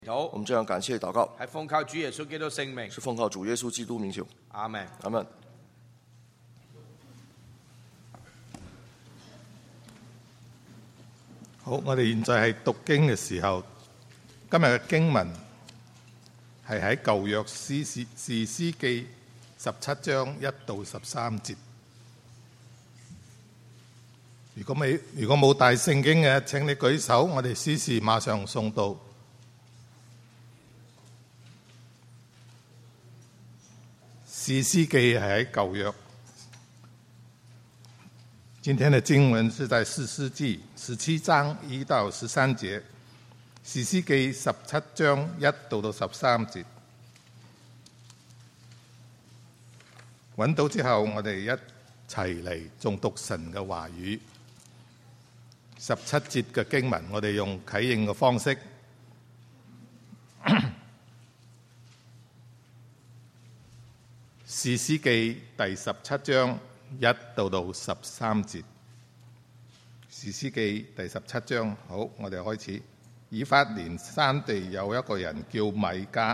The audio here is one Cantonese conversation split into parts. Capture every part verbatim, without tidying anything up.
好， 我们这样感谢祷告， 係奉靠主耶穌基督聖名， 是奉靠主耶穌基督名求。 阿門。 阿門。 好，我哋現在係讀經嘅時候，今日嘅經文係喺舊約士師士師記十七章一到十三節。如果未如果冇帶聖經嘅，請你舉手，我哋司事馬上送到。士師記係喺舊約。今天的經文是在士師記十七章一到十三節，士師記十七章一到到十三節。揾到之後，我哋一齊嚟誦讀神嘅話語。十七節嘅經文，我哋用啟應嘅方式。士師記第十七章一到到十三節。士師記第十七章，好，我哋開始。以法蓮山地有一個人叫米迦，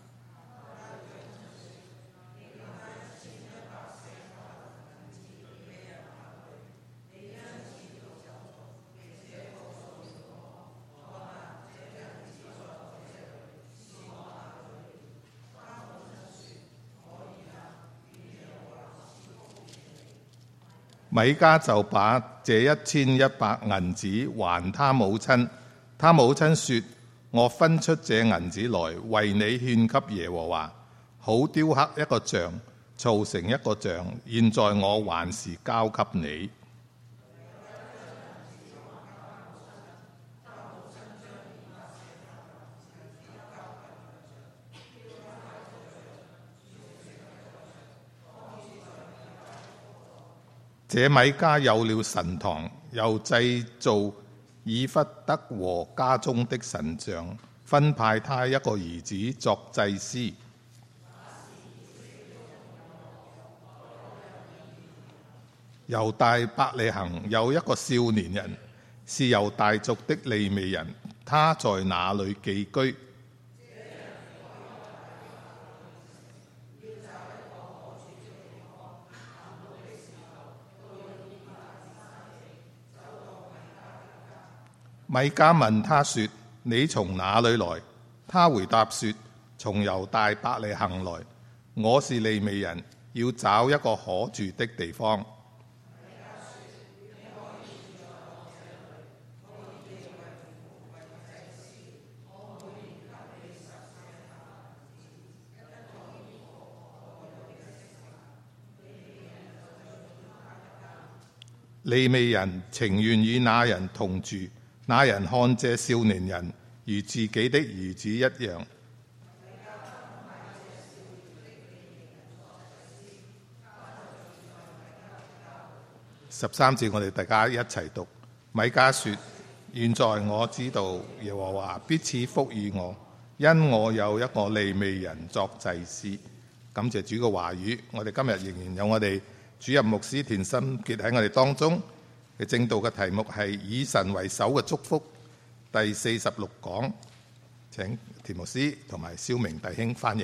米迦就把這一千一百銀子還他母親。他母親說：我分出這銀子來，為你獻給耶和華，好雕刻一個像，造成一個像。現在我還是交給你。這米迦有了神堂，又製造以弗得和家中的神像，分派他一個兒子作祭司。猶大伯利恆有一個少年人，是猶大族的利未人，他在那裏寄居。米迦問他說：你從哪裏來？他回答說：從猶大伯利恆來。我是利未人，要找一個可住的地方。利未人情願與那人同住。那人看這少年人如自己的兒子一樣。十三節，我哋大家一齊讀。米迦說：現在我知道耶和華必賜福與我，因我有一個利未人作祭司。感謝主嘅話語。我哋今日仍然有我哋主任牧師田心傑喺我哋當中。嘅正道嘅題目係以神為首嘅祝福，第四十六講。請田牧師同埋蕭明弟兄翻譯。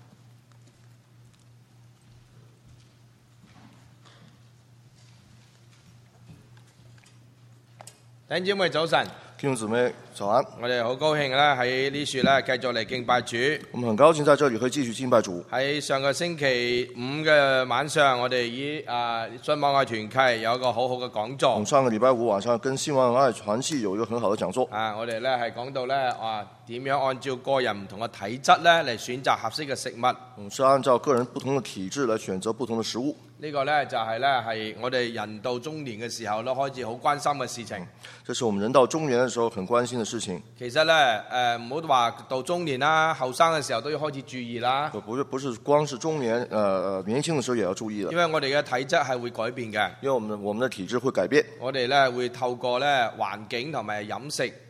弟兄姊妹早晨， 弟兄姊妹早安。 我哋好高興咧喺呢處咧繼續嚟敬拜主。 我們很高興在這裡可以繼續敬拜主。 喺上個星期五嘅晚上，我哋以啊信望愛團契有一個好好嘅講座。 我們上個禮拜五晚上跟信望愛團契有一個很好的講座。 啊，我哋咧係講到咧啊點樣按照個人唔同嘅體質咧嚟選擇合適嘅食物。 嗯，是按照個人不同的體質來選擇不同的食物。 呢個呢，就係呢係我哋人到中年嘅時候都開始好關心嘅事情。 這是我們人到中年嘅時候很關心嘅事情。 其實呢，誒唔好話到中年啦，後生嘅時候都要開始注意啦。 不是不是光是中年，呃年輕嘅時候也要注意的。 因為我哋嘅體質係會改變嘅。 因為我們我們的體質會改變。 我哋呢會透過呢環境同埋飲食。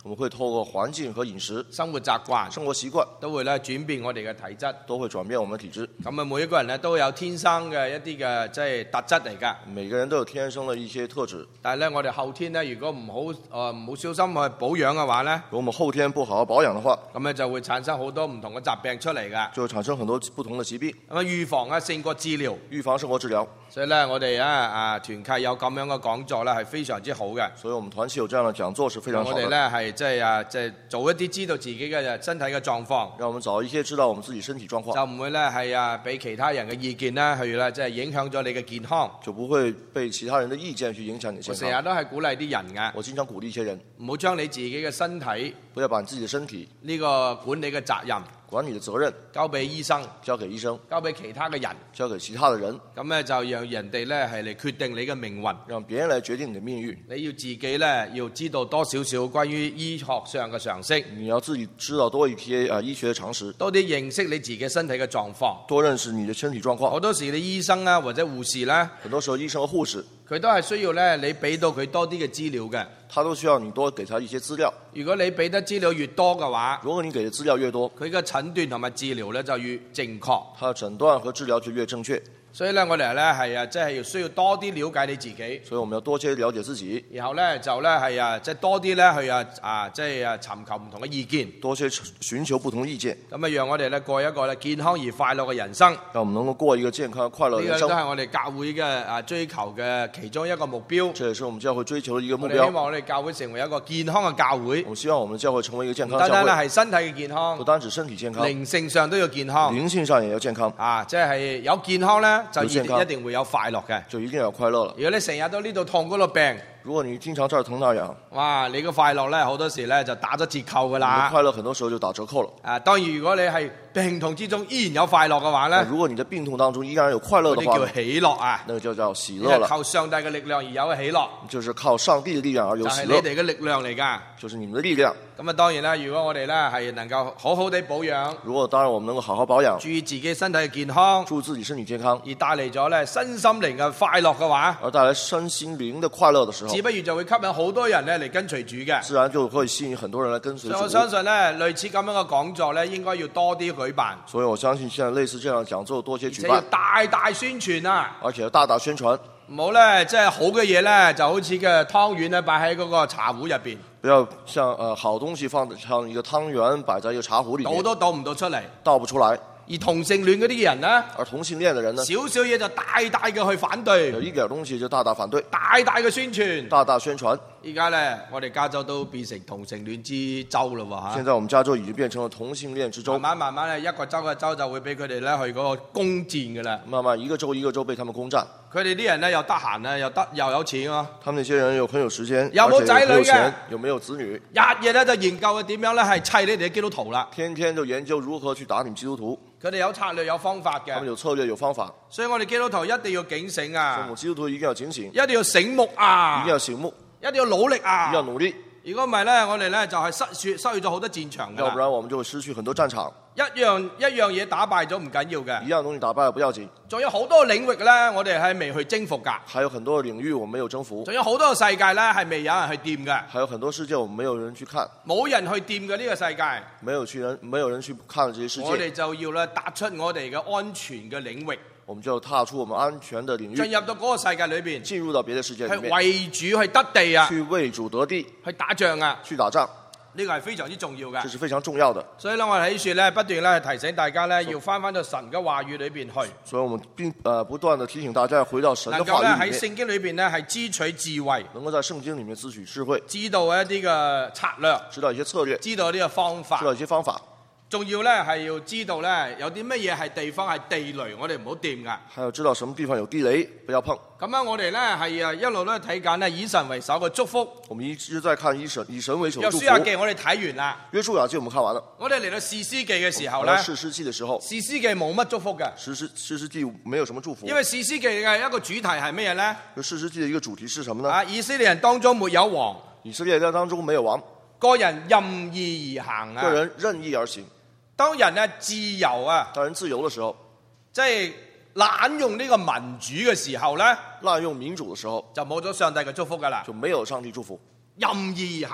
我們會透過環境和飲食、 生活習慣， 生活習慣， 都會咧轉變我哋嘅體質。 都會轉變我們的體質。 咁啊，每一個人咧都有天生嘅一啲嘅即係特質嚟㗎。 每個人都有天生的一些特質。 但係咧，我哋後天咧，如果唔好誒唔好小心去保養嘅話咧， 如果我們後天不好好保養的話， 咁咧就會產生好多唔同嘅疾病出嚟㗎。 就會產生很多不同的疾病。 咁啊，預防啊勝過治療。 預防勝過治療。 所以咧，我哋啊啊團契有咁樣嘅講座咧，係非常之好嘅。 所以我們團契有這樣的講座是非常好的。 我哋咧係即係啊，即係做一啲知道自己嘅身體嘅狀況。 讓我們早一些知道我們自己身體狀況。 就唔會咧係啊，俾其他人嘅意見咧去咧，即係影響咗你嘅健康。 就不會被其他人的意見去影響你的健康。 我成日都係鼓勵啲人㗎。 我經常鼓勵一些人， 唔好將你自己嘅身體， 不要把你自己的身體呢個管理嘅責任， 管理的責任交俾醫生， 交給醫生， 交俾其他嘅人， 交給其他的人。 咁咧就讓人哋咧係嚟決定你嘅命運。 讓別人來決定你的命運。 你要自己咧要知道多少少關於醫學上嘅常識。 你要自己知道多一些啊醫學的常識。 多啲認識你自己身體嘅狀況。 多認識你的身體狀況。 好多時你醫生啊或者護士咧， 很多時候醫生和護士， 佢都係需要咧你俾到佢多啲嘅資料嘅。 他都需要你多給他一些資料。 如果你俾得資料越多嘅話， 如果你給的資料越多， 佢嘅診斷同埋治療咧就越正確。 他的診斷和治療就越正確。 所以咧，我哋咧係啊，即係要需要多啲了解你自己。 所以我們要多些了解自己。 然後咧就咧係啊，即係多啲咧去啊啊，即係啊尋求唔同嘅意見。 多些尋求不同意見。 咁啊，讓我哋咧過一個咧健康而快樂嘅人生。 讓我們能夠過一個健康快樂嘅人生。 呢個都係我哋教會嘅啊追求嘅其中一個目標。 這也是我們教會追求嘅一個目標。 我哋希望我哋教會成為一個健康嘅教會。 我希望我們教會成為一個健康教會。 唔單單係身體嘅健康， 不單止身體健康， 靈性上都要健康。 靈性上也要健康。 啊，即係有健康咧，就一定一定會有快樂嘅。 就一定有快樂了。 如果你成日都呢度痛嗰度病， 如果你經常這兒疼那樣， 哇！你個快樂咧好多時咧就打咗折扣噶啦。 你的快樂很多時候就打折扣了。 啊，當然如果你係病痛之中依然有快樂嘅話咧， 如果你的病痛當中依然有快樂的話， 嗰啲叫喜樂啊。 那個就叫喜樂了。 靠上帝嘅力量而有嘅喜樂， 就是靠上帝嘅力量而有喜樂。 就係你哋嘅力量嚟㗎。 就是你們的力量。 咁啊，當然啦，如果我哋咧係能夠好好地保養， 如果當然我們能夠好好保養， 注意自己身體嘅健康， 注意自己身體健康， 而帶嚟咗咧身心靈嘅快樂嘅話， 而帶來身心靈的快樂的時候， 自不如就會吸引好多人咧嚟跟隨主嘅， 自然就會吸引很多人來跟隨主。 所以我相信咧，類似咁樣嘅講座咧，應該要多啲舉辦。 所以我相信現在類似這樣的講座多些舉辦， 而且要大大宣傳啊！ 而且要大大宣傳。 唔好咧，即係好嘅嘢咧，就好似嘅湯圓咧，擺喺嗰個茶壺入邊。 不要像呃好東西放像一個湯圓擺在一個茶壺裏面， 倒都倒唔到出嚟， 倒不出來。 而同性戀嗰啲人呢， 而同性戀的人呢， 少少嘢就大大嘅去反對， 有一點東西就大大反對， 大大嘅宣傳， 大大宣傳。 而家咧，我哋加州都變成同性戀之州啦喎嚇。 現在我們加州已經變成了同性戀之州。 慢慢慢慢咧，一個州嘅州就會俾佢哋咧去嗰個攻佔嘅啦。 慢慢一個州一個州被他們攻佔。 佢哋啲人咧又得閒咧，又得又有錢喎。 他們那些人又很有時間， 有冇仔女嘅？ 有沒有子女？ 日夜咧就研究點樣咧係砌你哋嘅基督徒啦。 天天就研究如何去打你們基督徒。 佢哋有策略有方法嘅。 他們有策略有方法。 所以我哋基督徒一定要警醒啊！ 所以我們基督徒一定要警醒， 一定要醒目啊！ 一定要醒目， 一定要努力啊！ 一定要努力。 如果唔係咧，我哋咧就係失去失去咗好多戰場㗎。 要不然我們就會失去很多戰場。 一樣一樣嘢打敗咗唔緊要嘅， 一樣東西打敗了不要緊。 仲有好多領域咧，我哋係未去征服㗎。 還有很多領域我們沒有征服。 仲有好多個世界咧係未有人去掂嘅。 還有很多世界我們沒有人去看。 冇人去掂嘅呢個世界。 沒有去人，沒有人去看這些世界。 我哋就要咧踏出我哋嘅安全嘅領域。 我們就踏出我們安全的領域， 進入到嗰個世界裏邊， 進入到別的世界裏面， 去為主去得地啊， 去為主得地， 去打仗啊， 去打仗， 呢個係非常之重要嘅， 這是非常重要的。 所以咧，我哋喺處咧不斷咧提醒大家咧，要翻翻到神嘅話語裏邊去。 所以我們並呃不斷地提醒大家回到神嘅話語裏面， 能夠咧喺聖經裏邊咧係支取智慧， 能夠在聖經裏面支取智慧， 知道一啲嘅策略， 知道一些策略， 知道呢個方法， 知道一些方法。 仲要咧係要知道咧有啲乜嘢係地方係地雷，我哋唔好掂噶。 還有知道什麼地方有地雷，不要碰。 咁樣我哋咧係啊一路都睇緊咧以神為首嘅祝福。 我們一直在看以神以神為首嘅祝福。 約書亞記我哋睇完啦。 約書亞記我們看完了。 我哋嚟到士師記嘅時候咧， 士師記嘅時候， 士師記冇乜祝福嘅。 士師士師記沒有什麼祝福。 因為士師記嘅一個主題係咩嘢咧？ 士師記嘅一個主題是什麼呢？ 啊，以色列人當中沒有王。 以色列人當中沒有王。 個人任意而行啊。 個人任意而行。 當人咧自由啊， 當人自由的時候， 即係濫用呢個民主嘅時候咧， 濫用民主嘅時候， 就冇咗上帝嘅祝福噶啦， 就沒有上帝祝福。 任意而行，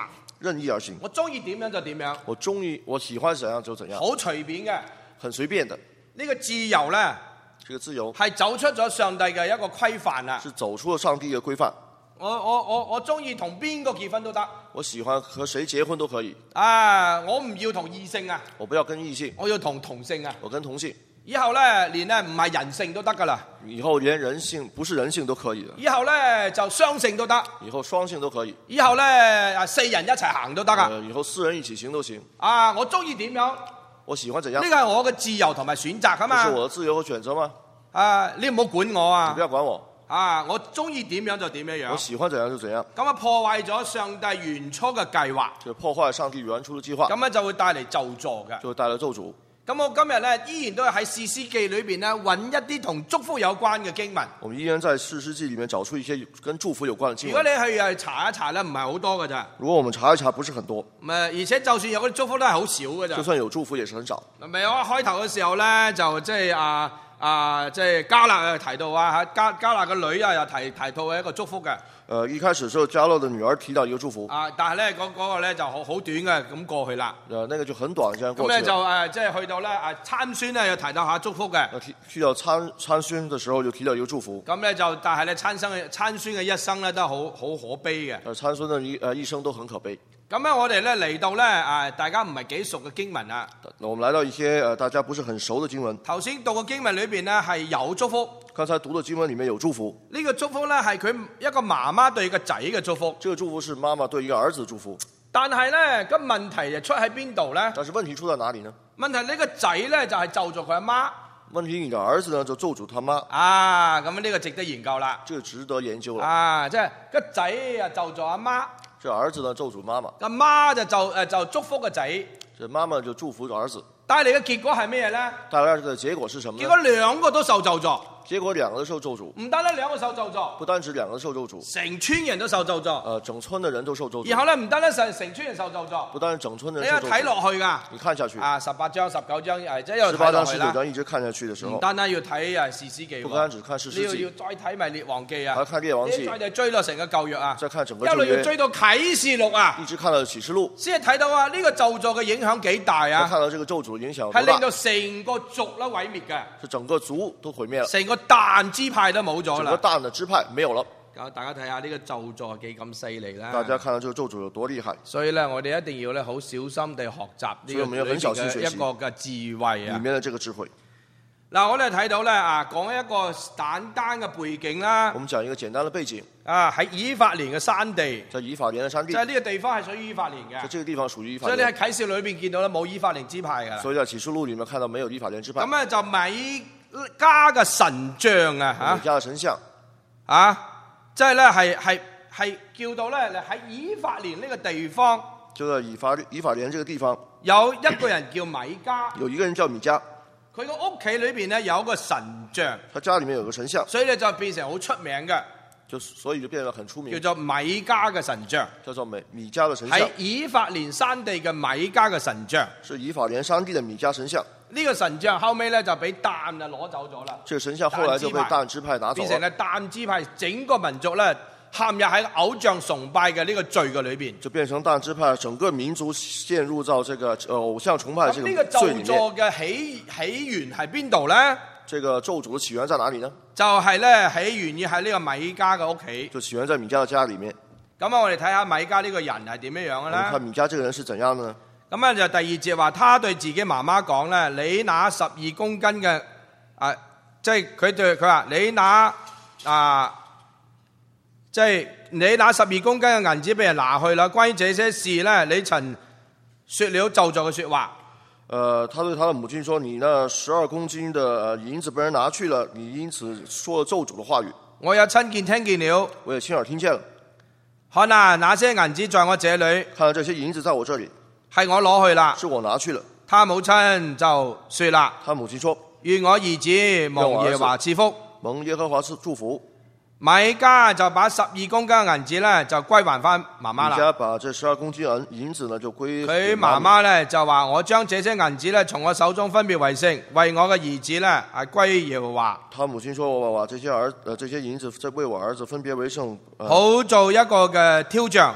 任意而行。 我中意點樣就點樣， 我中意我喜歡怎樣就怎樣， 好隨便嘅。 很隨便的。 呢個自由呢， 這個自由係走出咗上帝嘅一個規範啦。 是走出了上帝嘅規範。 我我我我中意同邊個結婚都得。 我喜歡和誰結婚都可以。 啊，我唔要同異性啊， 我不要跟異性， 我要同同性啊。 我跟同性。 以後呢，連呢唔係人性都得噶啦。 以後連人性不是人性都可以的。 以後呢，就雙性都得。 以後雙性都可以。 以後呢，四人一齊行都得噶。 呃，以後四人一起行都行。 啊，我中意點樣？ 我喜歡怎樣？ 呢個係我嘅自由同埋選擇啊嘛。 這是我的自由和選擇嗎？ 啊，你唔好管我啊！ 你不要管我。 啊，我中意點樣就點樣樣。 我喜歡怎樣就怎樣。 咁啊，破壞咗上帝原初嘅計劃。 就破壞上帝原初嘅計劃。 咁樣就會帶嚟咒詛嘅。 就會帶來咒詛。 咁我今日咧依然都係喺士師記裏邊咧揾一啲同祝福有關嘅經文。 我們依然在士師記裡面找出一些跟祝福有關嘅經文。 如果你去誒查一查咧，唔係好多㗎咋。 如果我們查一查，不是很多。 誒，而且就算有嗰啲祝福都係好少㗎咋。 就算有祝福，也是很少。 咪我開頭嘅時候咧，就即係啊啊，即係迦勒又提到啊，迦迦勒嘅女啊又提提到一個祝福嘅。 呃，一開始時候迦勒的女兒提到一個祝福。 啊，但係咧嗰嗰個咧就好好短嘅咁過去啦。 呃，那個就很短，這樣過去。 咁咧就誒，即係去到咧誒參孫咧又提到下祝福嘅。 提去到參參孫嘅時候，又提到一個祝福。 咁咧就但係咧參生嘅參孫嘅一生咧都好好可悲嘅。 呃，參孫嘅一誒一生都很可悲。 咁咧我哋咧嚟到咧誒，大家唔係幾熟嘅經文啊。 我們來到一些誒大家不是很熟嘅經文。 頭先讀嘅經文裏邊咧係有祝福。 剛才讀嘅經文裡面有祝福。 呢個祝福咧係佢一個媽媽對個仔嘅祝福。 這個祝福是媽媽對一個兒子祝福。 但係咧，咁問題就出喺邊度咧？ 但是問題出在哪裡呢？ 問題呢個仔咧就係咒詛佢阿媽。 問題你的兒子呢就咒詛他媽。 啊，咁呢個值得研究啦。 這個值得研究啦。 啊，即係個仔啊咒詛阿媽。 這兒子呢咒詛媽媽。 個媽就就誒就祝福個仔。 這媽媽就祝福兒子。 帶嚟嘅結果係咩咧？ 帶來嘅結果是什麼呢？ 結果兩個都受咒詛。 結果兩個都受咒詛。 唔單單兩個受咒詛。 不單止兩個受咒詛。 成村人都受咒詛。 呃，整村的人都受咒詛。 然後咧唔單單成成村人受咒詛。 不單整村的人受咒詛。你睇落去㗎。 你看下去。 啊，十八章、十九章誒，即係一路睇落去啦。 十八章、十九章一直看下去的時候。 唔單單要睇啊士師記。 不單止看士師記。 你要要再睇埋列王記啊。 還看列王記。 你再追到成個舊約啊。 再看整個舊約。 一路要追到啟示錄啊。 一直看到啟示錄。 先係睇到啊，呢個咒詛嘅影響幾大啊。 看到這個咒詛影響係令到成個族啦毀滅嘅。 是整個族都毀滅了。 成個但支派都冇咗啦。 整個但的支派沒有了。 大家睇下呢個咒詛幾咁犀利啦。 大家看到這個咒詛有多厲害。所以咧，我哋一定要咧好小心地學習呢個裏面嘅一個嘅智慧啊。 裡面的這個智慧。 嗱，我哋睇到咧啊，講一個簡單嘅背景啦。 我們講一個簡單的背景。 啊，喺以法蓮嘅山地。 在以法蓮嘅山地。 即係呢個地方係屬於以法蓮嘅。 在這個地方屬於以法蓮。 所以你喺啟示裏邊見到咧冇以法蓮支派㗎。 所以在啟示錄裡面看到沒有以法蓮支派。 咁咧就米迦嘅神像啊， 米迦嘅神像。 啊，即係咧係係係叫到咧喺以法蓮呢個地方。 就在以法以法蓮這個地方。 有一個人叫米迦。 有一個人叫米迦。佢個屋企裏邊咧有個神像， 他家裡面有個神像， 所以咧就變成好出名嘅， 就所以就變得很出名， 叫做米迦嘅神像， 叫做米米迦嘅神像， 喺以法蓮山地嘅米迦嘅神像， 是以法蓮山地嘅米迦神像。 呢個神像後尾咧就俾但啊攞走咗啦， 這個神像後來就被但支派拿走， 變成咧但支派整個民族咧陷入喺偶像崇拜嘅呢個罪嘅裏邊， 就變成但支派整個民族陷入到這個偶像崇拜嘅這個罪裡面。 呢個咒詛嘅起起源係邊度咧？ 這個咒詛嘅起源在哪裡呢？ 就係咧起源於喺呢個米迦嘅屋企， 就起源在米迦嘅家裡面。 咁啊，我哋睇下米迦呢個人係點樣樣嘅咧？ 看米迦這個人是怎樣呢？ 咁啊就第二節話，他對自己媽媽講咧：你拿十二公斤嘅啊，即係佢對佢話你拿啊。即係你拿十二公斤嘅銀子俾人拿去啦。關於這些事咧，你曾說了咒詛嘅說話。 呃，他對他的母親說：你那十二公斤的銀子被人拿去了，你因此說了咒詛的話語。 我有親見聽見了， 我也親耳聽見了。 看啊，那些銀子在我這裡， 看到這些銀子在我這裡， 係我攞去啦， 是我拿去了。 他母親就說啦： 他母親說： 願我兒子蒙耶和華賜福， 蒙耶和華賜祝福。 米迦就把十二公斤嘅銀子咧就歸還翻媽媽啦。 米迦把這十二公斤銀銀子呢就歸佢媽媽咧就話：我將這些銀子咧從我手中分別為聖，為我嘅兒子咧係歸耶和華。 他母親說：我把這些兒呃這些銀子再為我兒子分別為聖，呃、 好做一個嘅雕像，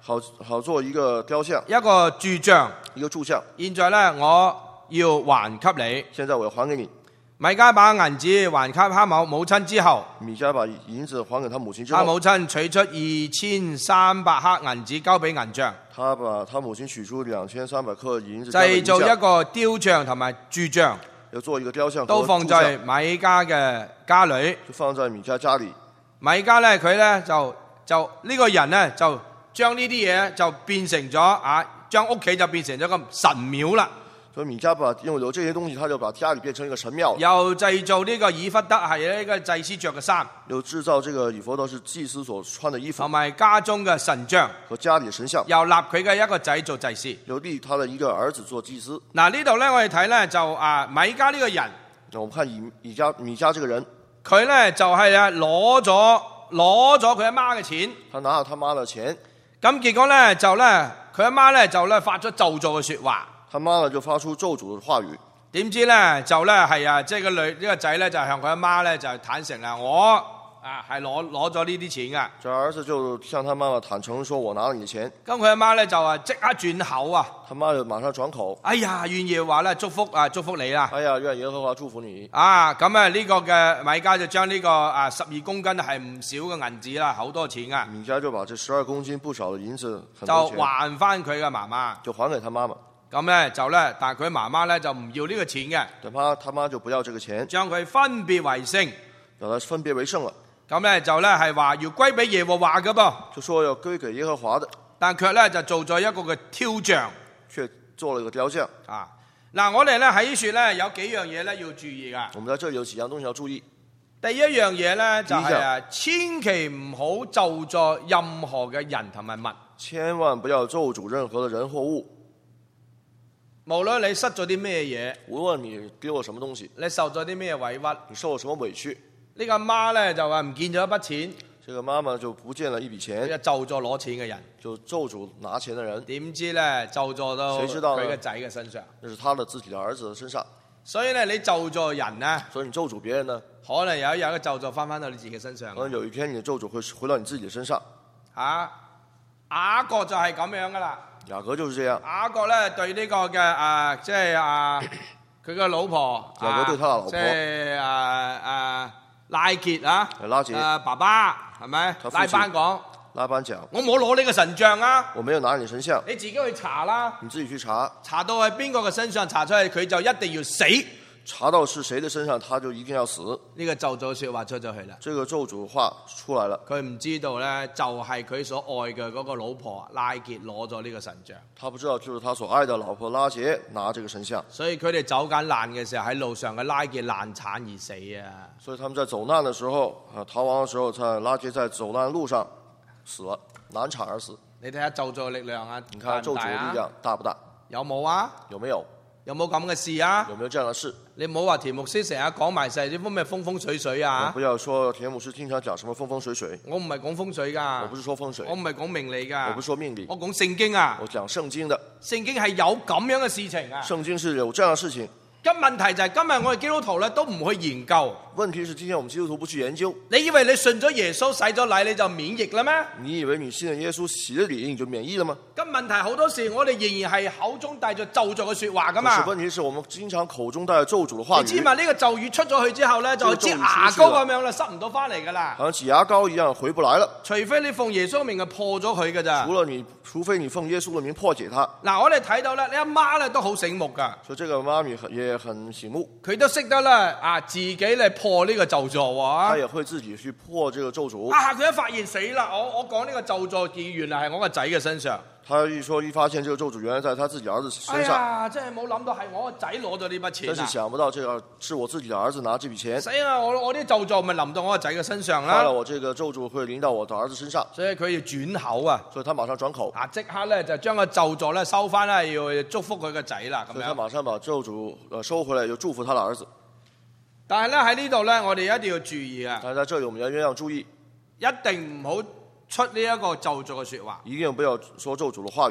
好好做一個雕像， 一個鑄像。 一個鑄像。 現在呢，我要還給你。 現在我要還給你。 米迦把銀子還給他母母親之後， 米迦把銀子還給他母親之後， 他母親取出二千三百克銀子交俾銀匠， 他把他母親取出兩千三百克銀子， 製造一個雕像同埋鑄像， 要做一個雕像， 都放在米迦嘅家裏。 就放在米迦家裏。 米迦呢，佢呢就就呢、這個人呢，就將呢啲嘢就變成咗啊，將屋企就變成咗個神廟啦。 所以米迦把因為有這些東西，他就把家裏變成一個神廟。 又製造呢個以弗得係呢個祭司着嘅衫， 又製造這個以弗得是祭司所穿的衣服， 同埋家中嘅神像， 和家裏的神像。 又立佢嘅一個仔做祭司， 又立他的一個兒子做祭司。 嗱呢度呢，我哋睇呢，就啊米迦呢個人， 那我們看以米迦米迦這個人， 佢呢就係啊攞咗攞咗佢阿媽嘅錢， 他拿了他媽的錢， 咁結果呢，就呢，佢阿媽呢，就呢發咗咒詛嘅說話。 他媽呢就發出咒詛的話語， 點知咧就咧係啊，即係個女呢個仔咧就向佢阿媽咧就坦誠啦，我啊係攞攞咗呢啲錢噶。 這兒子就向他媽媽坦誠說：我拿了你的錢。 咁佢阿媽咧就話即刻轉口啊！ 他媽就馬上轉口。 哎呀，願意話咧祝福啊祝福你啦！ 哎呀，願耶和華祝福你。 啊，咁啊呢個嘅米迦就將呢個啊十二公斤係唔少嘅銀子啦，好多錢啊！ 米迦就把這十二公斤不少嘅銀子很就多錢還翻佢嘅媽媽， 就還給他媽媽。 咁咧就咧，但係佢媽媽咧就唔要呢個錢嘅， 但他他媽就不要這個錢， 將佢分別為聖。 讓他分別為聖了。 咁咧就咧係話要歸俾耶和華嘅噃， 就說要歸給耶和華的， 但卻咧就做咗一個嘅雕像， 卻做了一個雕像。 啊，嗱我哋咧喺呢處咧有幾樣嘢咧要注意噶。 我們在這裡有幾樣東西要注意。 第一樣嘢咧就係啊，千祈唔好咒詛任何嘅人同埋物， 千萬不要咒詛任何的人或物。 無論你失咗啲咩嘢， 無論你丟了什麼東西， 你受咗啲咩委屈， 你受了什麼委屈， 呢個媽咧就話唔見咗一筆錢， 這個媽媽就不見了一筆錢， 就咒詛攞錢嘅人， 就咒詛拿錢的人， 點知咧咒詛到誰知道呢佢嘅仔嘅身上， 那是他的自己的兒子的身上。 所以咧你咒詛人呢， 所以你咒詛別人呢， 可能有一日嘅咒詛翻翻到你自己身上。 可能有一天你的咒詛會回到你自己的身上。 啊，雅各就係咁樣噶啦。 雅各就是這樣。 雅各咧對呢個嘅啊，即係啊，佢嘅老婆， 雅各對他的老婆， 即係啊啊拉結啊， 拉結啊爸爸係咪？拉班講， 拉班講， 我冇攞你個神像啊， 我沒有拿你神像， 你自己去查啦， 你自己去查， 查到係邊個嘅身上查出嚟，佢就一定要死。 查到是誰的身上，他就一定要死。 呢個咒詛說話出咗去啦。 這個咒詛話出來了。 佢唔知道咧，就係佢所愛嘅嗰個老婆拉結攞咗呢個神像。 他不知道，就是他所愛的老婆拉結拿這個神像。 所以佢哋走緊難嘅時候，喺路上嘅拉結難產而死啊！ 所以他們在走難的時候，啊逃亡的時候，在拉結在走難路上死了，難產而死。 你睇下咒詛嘅力量啊！ 你看咒詛的力量大不大？ 有冇啊？ 有沒有？ 有冇咁嘅事啊？ 有沒有這樣的事？ 你唔好話田牧師成日講埋晒啲咩風風水水啊！ 不要說田牧師經常講什麼風風水水。 我唔係講風水噶。 我不是說風水。 我唔係講命理噶。 我不是說命理。 我講聖經啊。 我講聖經的。 聖經係有咁樣嘅事情啊。 聖經是有這樣的事情。 咁問題就係今日我哋基督徒咧都唔去研究。 問題是今天我們基督徒不去研究。 你以為你信咗耶穌洗咗禮你就免疫啦咩？ 你以為你信了耶穌洗咗禮你就免疫了嗎？ 咁問題好多時我哋仍然係口中帶着咒詛嘅說話噶嘛。 問題是我們經常口中帶着咒詛的話語。 你知嘛？呢個咒語出咗去之後咧，就好似牙膏咁樣啦，塞唔到翻嚟噶啦。 好像擠牙膏一樣回不來了。 除非你奉耶穌名嘅破咗佢噶咋。 除了你，除非你奉耶穌的名破解他。 嗱，我哋睇到咧，你阿媽咧都好醒目噶。 所以這個媽咪也很醒目。 佢都識得咧啊，自己嚟破呢個咒詛喎。 他也會自己去破這個咒詛。 啊！佢一發現死啦，我我講呢個咒詛，原來係我個仔嘅身上。 他一說一發現這個咒詛原來在他自己兒子身上。 哎呀，真係冇諗到係我個仔攞咗呢筆錢。 真是想不到，這個是我自己的兒子拿這筆錢。 死啊！我我啲咒詛咪臨到我個仔嘅身上啦。 看了我這個咒詛會臨到我的兒子身上。 所以佢要轉口啊。 所以他馬上轉口。 啊！即刻咧就將個咒詛咧收翻啦，要祝福佢個仔啦。咁樣。 所以他馬上把咒詛呃收回來，就祝福他的兒子。 但係咧喺呢度咧，我哋一定要注意啊！ 但係在這裡，我們要一樣注意， 一定唔好出呢一個咒詛嘅說話。 一定不要說咒詛的話語。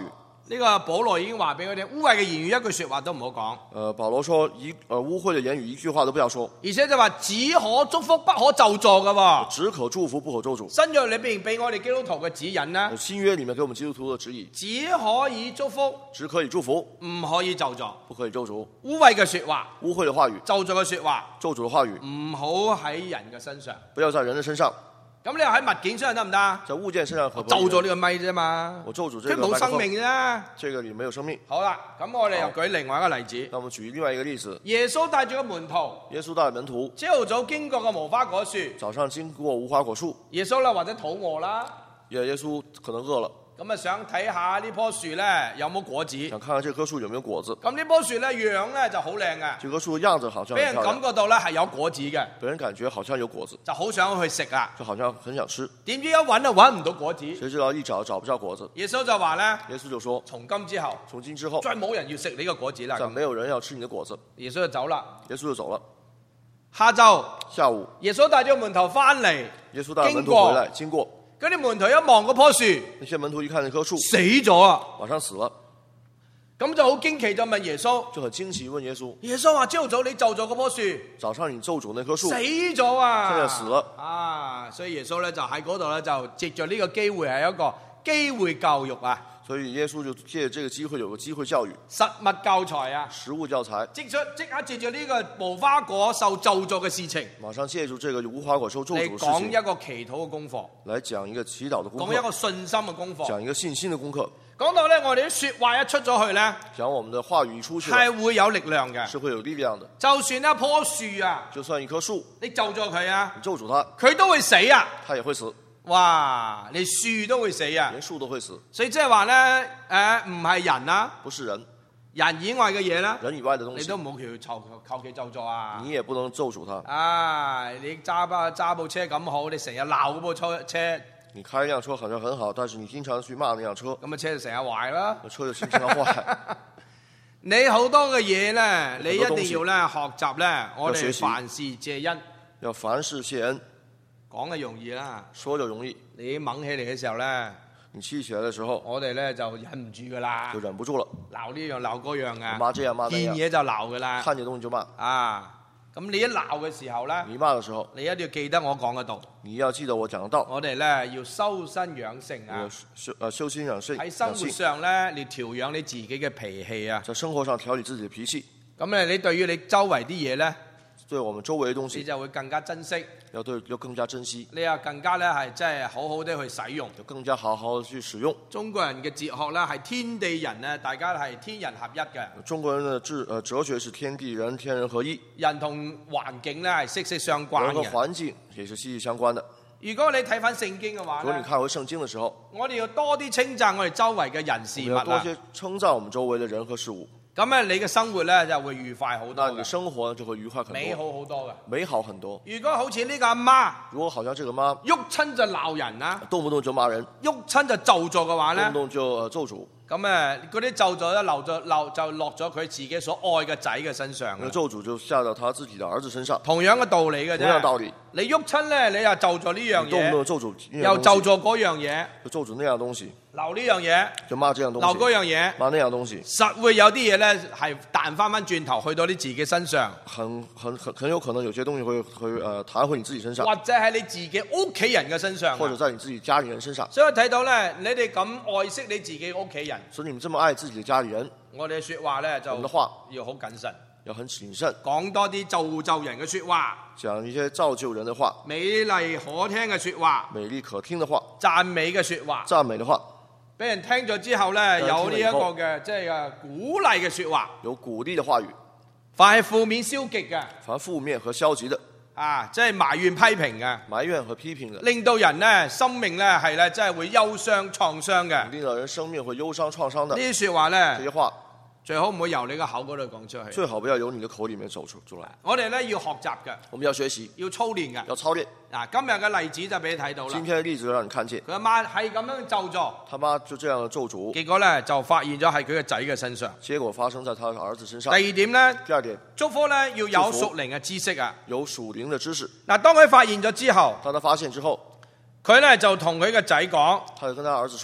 呢個保羅已經話俾佢哋，污穢嘅言語一句說話都唔好講。 呃，保羅說一呃污秽的言語一句話都不要說， 而且就話只可祝福不可咒詛嘅喎。 只可祝福不可咒詛。 新約裏邊俾我哋基督徒嘅指引呢， 新約裡面給我們基督徒的指引， 只可以祝福， 只可以祝福， 唔可以咒詛。 不可以咒詛。 污穢嘅說話、 污穢的話語、 咒詛嘅說話， 咒詛的話語， 唔好喺人嘅身上。 不要在人的身上。 咁你話喺物件上得唔得？ 在物件身上可不可咒以？ 咗呢個咪啫嘛， 我咒詛這佢冇生個麥克風， 命啫。 這個裡沒有生命。 好啦，咁我哋又舉另外一個例子。 那我們舉另外一個例子， 耶穌帶住個門徒， 耶穌帶門徒朝頭早經過個無花果樹， 早上經過無花果樹， 耶穌咧或者肚餓啦， 耶耶穌可能餓了， 咁啊想睇下呢棵樹咧有冇果子。 想看看這棵樹有沒有果子。 咁呢棵樹咧樣咧就好靚嘅， 這棵樹的樣子好像俾人感很漂亮， 覺到咧係有果子嘅， 俾人感覺好像有果子， 就好想去食啊。 就好像很想吃。 點知一揾啊揾唔到果子， 誰知道一找找不着果子， 耶穌就話咧： 耶穌就說： 從今之後， 從今之後， 再冇人要食你個果子啦。 再沒有人要吃你的果子。 耶穌就走啦。 耶穌就走了。 下晝， 下午， 耶穌帶咗門徒翻嚟， 耶穌帶門徒回來，經過， 嗰啲門徒一望嗰棵樹， 那些門徒一看那棵樹死咗啊！ 馬上死了， 咁就好驚奇，就問耶穌： 就很驚奇問耶穌： 耶穌話朝頭早你咒咗嗰棵樹， 早上你咒詛那棵樹死咗啊！ 現在死了啊！所以耶穌咧就喺嗰度咧就藉着呢個機會係一個機會教育啊， 所以耶穌就借這個機會有個機會教育， 實物教材啊， 實物教材， 即出即刻藉着呢個無花果受咒詛嘅事情， 馬上借助這個無花果受咒詛嚟的事情講一個祈禱嘅功課， 來講一個祈禱的功課， 講一個信心嘅功課。 講一個信心的功課。 講到咧，我哋啲説話一出咗去咧， 講我們的話語一出去了， 係會有力量嘅。 是會有力量的。 就算一棵樹啊， 就算一棵樹， 你咒咗佢啊， 你咒詛它， 佢都會死啊！ 它也會死， 哇，你樹都會死啊！ 連樹都會死。 所以即係話咧，誒唔係人啊， 不是人， 人以外嘅嘢啦， 人以外的東西， 你都唔好求求求其咒詛啊！ 你也不能咒詛它。 啊，你揸把揸部車咁好，你成日鬧嗰部車車， 你開一輛車好像很好，但是你經常去罵那輛車， 咁啊車就成日壞啦。 那車就經常壞。 你好多嘅嘢咧，你一定要咧學習咧，我哋要學習凡事謝恩， 要凡事謝恩， 講嘅容易啦， 說就容易。 你猛起嚟嘅時候咧， 你氣起來的時候， 我哋咧就忍唔住噶啦就，忍不住了， 鬧呢樣鬧嗰樣啊， 罵這樣罵那樣， 見嘢就鬧噶啦， 看見東西就罵。 啊，咁你一鬧嘅時候咧， 你罵的時候， 你一定要記得我講嘅道， 你要記得我講的道， 我哋咧要修身養性啊要，修呃修心養性， 喺生活養性上咧，你調養你自己嘅脾氣啊， 在生活上調理自己的脾氣。 咁咧你對於你周圍啲嘢咧， 對我們周圍的東你西， 就會更加珍惜， 要對要更加珍惜， 你又更加咧係真係好好地去使用。 要更加好好的去使用。 中國人嘅哲學咧係天地人咧，大家係天人合一嘅， 中國人的智呃哲學是天地人天人合一， 人同環境咧係息息相關人和嘅。 環境也是息息相關的。 如果你睇翻聖經嘅話如果你咧， 看回聖經的時候， 我哋要多啲稱讚我哋周圍嘅人我事物啊， 們要多些稱讚我們周圍的人和事物， 咁咧你嘅生活咧就會愉快好多那你的嘅， 生活就會愉快很美多， 好好多嘅。 美好很多。 如果好似呢個阿媽如果好像這個媽喐親就鬧人啊， 動不動就罵人， 喐親就咒詛嘅話咧動不，動就呃咒詛， 咁誒嗰啲咒詛咧流咗流就落咗佢自己所愛嘅仔嘅身上嘅。 那咒詛就下到他自己的兒子身上。 同樣嘅道理嘅同樣道啫。 理， 你喐親咧，你又咒詛呢樣你動不動嘢， 咒詛那又樣東西， 咒詛嗰樣嘢， 就咒詛那樣東西， 鬧呢樣嘢， 就罵這樣鬧東西， 嗰樣嘢， 罵那樣東西， 實會有啲嘢咧係彈翻翻轉頭去到你自己身上， 很很很很有可能有些東西會會呃彈回你自己身上， 或者喺你自己屋企人嘅身上啊。 或者在你自己家裡人身上。 所以睇到咧，你哋咁愛惜你自己屋企人， 所以你們這麼愛自己的家裡人， 我哋嘅説話咧就我們的話要好謹慎， 要很謹慎， 講多啲造就人嘅説話， 講一些造就人的話， 美麗可聽嘅説話， 美麗可聽的話， 讚美嘅説話， 讚美的話， 俾人聽咗之後咧人有呢一個聽了以後嘅即係誒鼓勵嘅説話。 有鼓勵的話語。 凡係負面消極嘅， 凡負面和消極的， 啊，即係埋怨批評嘅， 埋怨和批評的， 令到人咧生命咧係咧真係會憂傷創傷嘅。 令到人生命會憂傷創傷的呢啲説話這咧， 些話， 最好唔好由你個口嗰度講出去。 最好不要由你的口裡面走出出來。 我哋咧要學習嘅， 我們要學習， 要操練嘅。 要操練。 嗱，今日嘅例子就俾你睇到啦今。天的例子讓你看見， 佢阿媽係咁樣咒詛， 他媽就這樣的咒詛， 結果咧就發現咗係佢個仔嘅身上。 結果發生在他兒子身上。 第二點咧， 第二點， 祝福咧要有祝福屬靈嘅知識啊。 有屬靈的知識。 嗱，當佢發現咗之後， 當他發現之後， 佢咧就同佢個仔講： 他就跟他兒子說：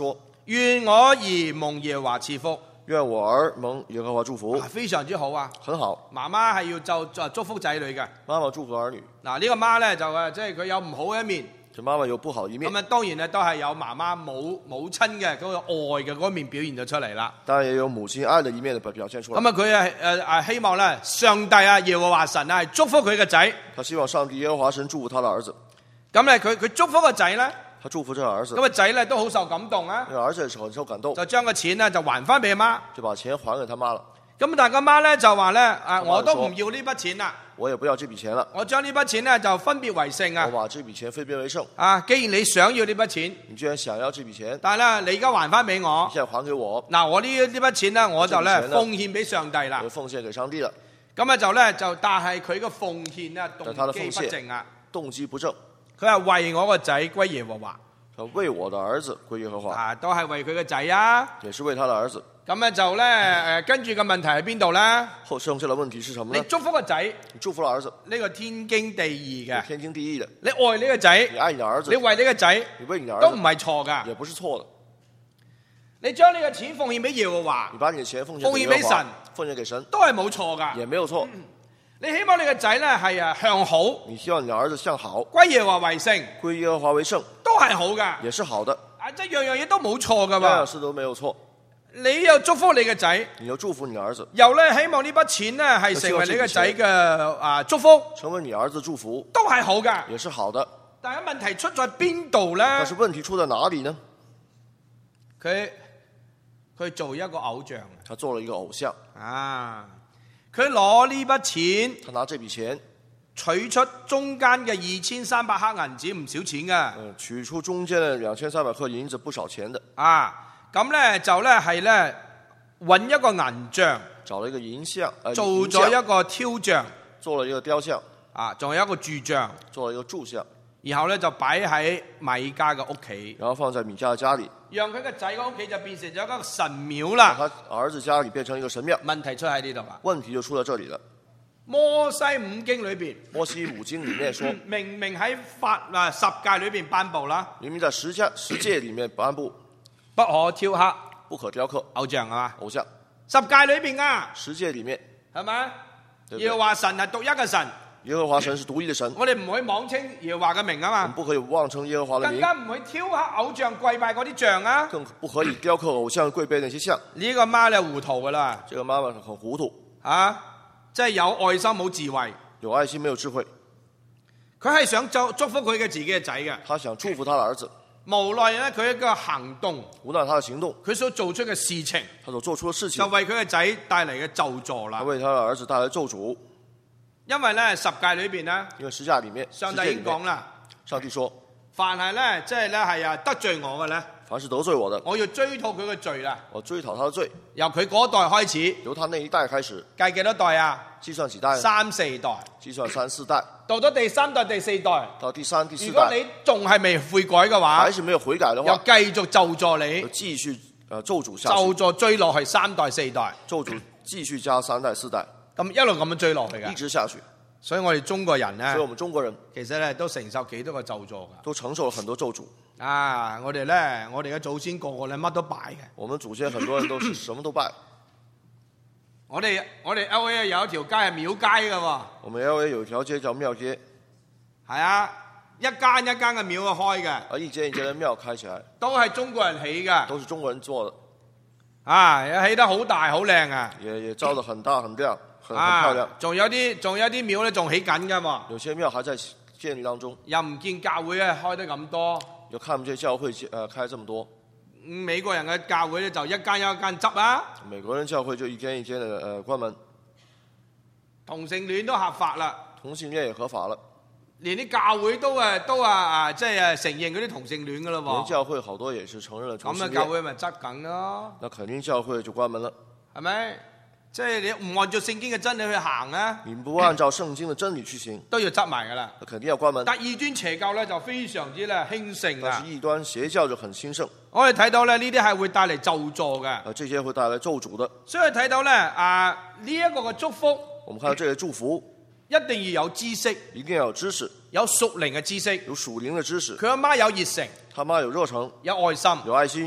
願我兒蒙耶和華賜福。 願我兒蒙耶和華祝福。 非常之好啊！ 很好， 媽媽係要就就祝福仔女嘅。 媽媽祝福兒女。 嗱，呢個媽咧就誒，即係佢有唔好嘅一面。 這媽媽有不好一面。 咁啊，當然咧都係有媽媽母母親嘅嗰個愛嘅嗰面表現咗出嚟啦。 當然也有母親愛的一面的表現出來。 咁啊，佢啊誒誒希望咧，上帝啊，耶和華神啊，係祝福佢嘅仔。 他希望上帝耶和華神祝福他的兒子。 咁咧，佢佢祝福個仔咧。 他祝福這個兒子。 咁個仔咧都好受感動啊！ 那個兒子也是很受感動， 就將個錢咧就還翻俾阿媽。 就把錢還給他媽了。 咁但係個媽咧就話咧，啊媽媽我都唔要呢筆錢啦。 我也不要這筆錢了。 我將呢筆錢咧就分別為聖啊！ 我把這筆錢分別為聖。 啊，既然你想要呢筆錢， 你居然想要這筆錢， 但係咧你而家還翻俾我。 你現在還給我。 嗱，我呢呢筆錢咧我就咧奉獻俾上帝啦。 我奉獻給上帝了。 咁啊就咧就，但係佢個奉獻啊動機不正啊。 動機不正。 佢係為我個仔歸耶和華。 為我的兒子歸耶和華。 啊，都係為佢個仔啊。 也是為他的兒子。 咁咧就咧誒，跟住個問題喺邊度咧？ 後剩下的問題是什麼呢？ 你祝福個仔， 你祝福了兒子， 呢個天經地義嘅， 天經地義的。 你愛呢個仔， 你愛你的兒子， 你為呢個仔， 你為你的兒子都唔係錯噶， 也不是錯的。 你將呢個錢奉獻俾耶和華， 你把你的錢奉獻奉獻俾神， 奉獻給神， 都係冇錯噶， 也沒有錯。 嗯你希望你個仔咧係啊向好， 你希望你的兒子向好， 歸耶和華為聖， 歸耶和華為聖， 都係好噶， 也是好的。 啊，即係樣樣嘢都冇錯噶樣樣嘛， 事都沒有錯。 你又祝福你嘅仔， 你又祝福你的兒子， 又咧希望呢筆錢咧係成為你個仔嘅啊祝福， 成為你兒子祝福， 都係好噶， 也是好的。 但係問題出在邊度咧？ 但是問題出在哪裡呢？ 佢佢做一個偶像， 他做了一個偶像啊！佢攞呢筆錢， 他拿這筆錢取出中間嘅二千三百克銀紙，唔少錢噶。 嗯，取出中間嘅兩千三百克銀子，不少錢的。 啊，咁咧就咧係咧揾一個銀像， 找了一個銀像，呃、 做咗一個雕像， 做了一個雕像， 啊，仲有一個柱像， 做了一個柱像， 然後咧就擺喺米迦嘅屋企， 然後放在米迦嘅家裡， 讓佢個仔嘅屋企就變成咗一個神廟啦。 他兒子家裡變成一個神廟。 問題出喺呢度啦。 問題就出在這裡了。 摩西五經裏邊， 摩西五經裡面說， 明明喺法啊十誡裏邊頒布啦， 明明在十誡十誡裡面頒布， 不可雕刻， 不可雕刻偶像係嘛？ 偶像。 十誡裏邊啊， 十誡裡面係咪？ 對對耶和華神係獨一嘅神， 耶和華神是獨一的神， 我哋唔可以妄稱耶和華嘅名啊嘛， 我們不可以妄稱耶和華的名， 更加唔可以雕刻偶像跪拜嗰啲像啊。 更不可以雕刻偶像跪拜那些像。 呢個媽咧糊塗噶啦， 這個媽媽很糊塗啊，即係有愛心冇智慧， 有愛心沒有智慧。 佢係想祝祝福佢嘅自己嘅仔嘅， 他想祝福他的兒子， 無奈咧佢一個行動， 無奈他的行動， 佢所做出嘅事情， 他所做出的事情就為佢嘅仔帶嚟嘅咒詛啦。 他為他的兒子帶來咒詛。 因為咧十誡裏邊咧， 因為十誡裡面， 上帝已經講啦， 上帝說， 凡係咧即係咧係啊得罪我嘅咧， 凡是得罪我的， 我要追討佢嘅罪啦。 我追討他的罪， 由佢嗰代開始， 由他那一代開始， 計幾多代啊？ 計算幾代？ 三四代， 計算三四代。 到咗第三代、第四代， 到第三、第四代， 如果你仲係未悔改嘅話， 還是沒有悔改的又話， 繼續咒詛你， 繼續呃咒詛下去， 咒詛追落去三代、四代， 咒詛繼續加三代、四代， 咁一路咁樣追落去一嘅。 直下去。 所以我哋中國人咧所以，我們中國人其實咧都承受幾多個咒詛㗎。 都承受了很多咒詛。 啊，我哋咧，我哋嘅祖先個個咧乜都拜嘅。 我們祖先很多人都是什麼都拜。 我哋我哋 L A 有一條街係廟街嘅喎。 我們 L A 有一條街叫廟街， 係啊，一間一間嘅廟啊開嘅， 啊，一間一間的廟開起來， 都係中國人起嘅。 都是中國人做的， 啊，起得好大好靚啊！ 也也造得很大很亮，很很漂亮。 啊，仲有啲仲有啲廟咧，仲起緊㗎喎。 有些廟還在建立當中， 又唔見教會咧開得咁多。 又看唔見教會呃開這麼多。 美國人嘅教會咧就一間一間執啦。 美國人教會就一間一間的呃關門。 同性戀都合法啦， 同性戀也合法了， 連啲教會都誒都啊啊即係承認嗰啲同性戀㗎啦喎。 連教會好多也是承認了同性戀。 咁啊，教會咪執緊咯？ 那肯定教會就關門了， 係咪？即係你唔按照聖經嘅真理去行咧， 你不按照聖經的真理去行， 都要執埋㗎啦。 那肯定要關門。 但異端邪教咧就非常之咧興盛啊但是！異端邪教就很興盛， 我哋睇到咧呢啲係會帶嚟咒詛嘅， 啊，這些會帶來咒詛的。 所以睇到咧啊呢一個嘅祝福， 我們看到這些祝福， 一定要有知識， 一定要有知識， 有屬靈嘅知識。 有屬靈的知識。 佢阿媽有熱誠， 他媽有熱誠， 有愛心， 有愛心。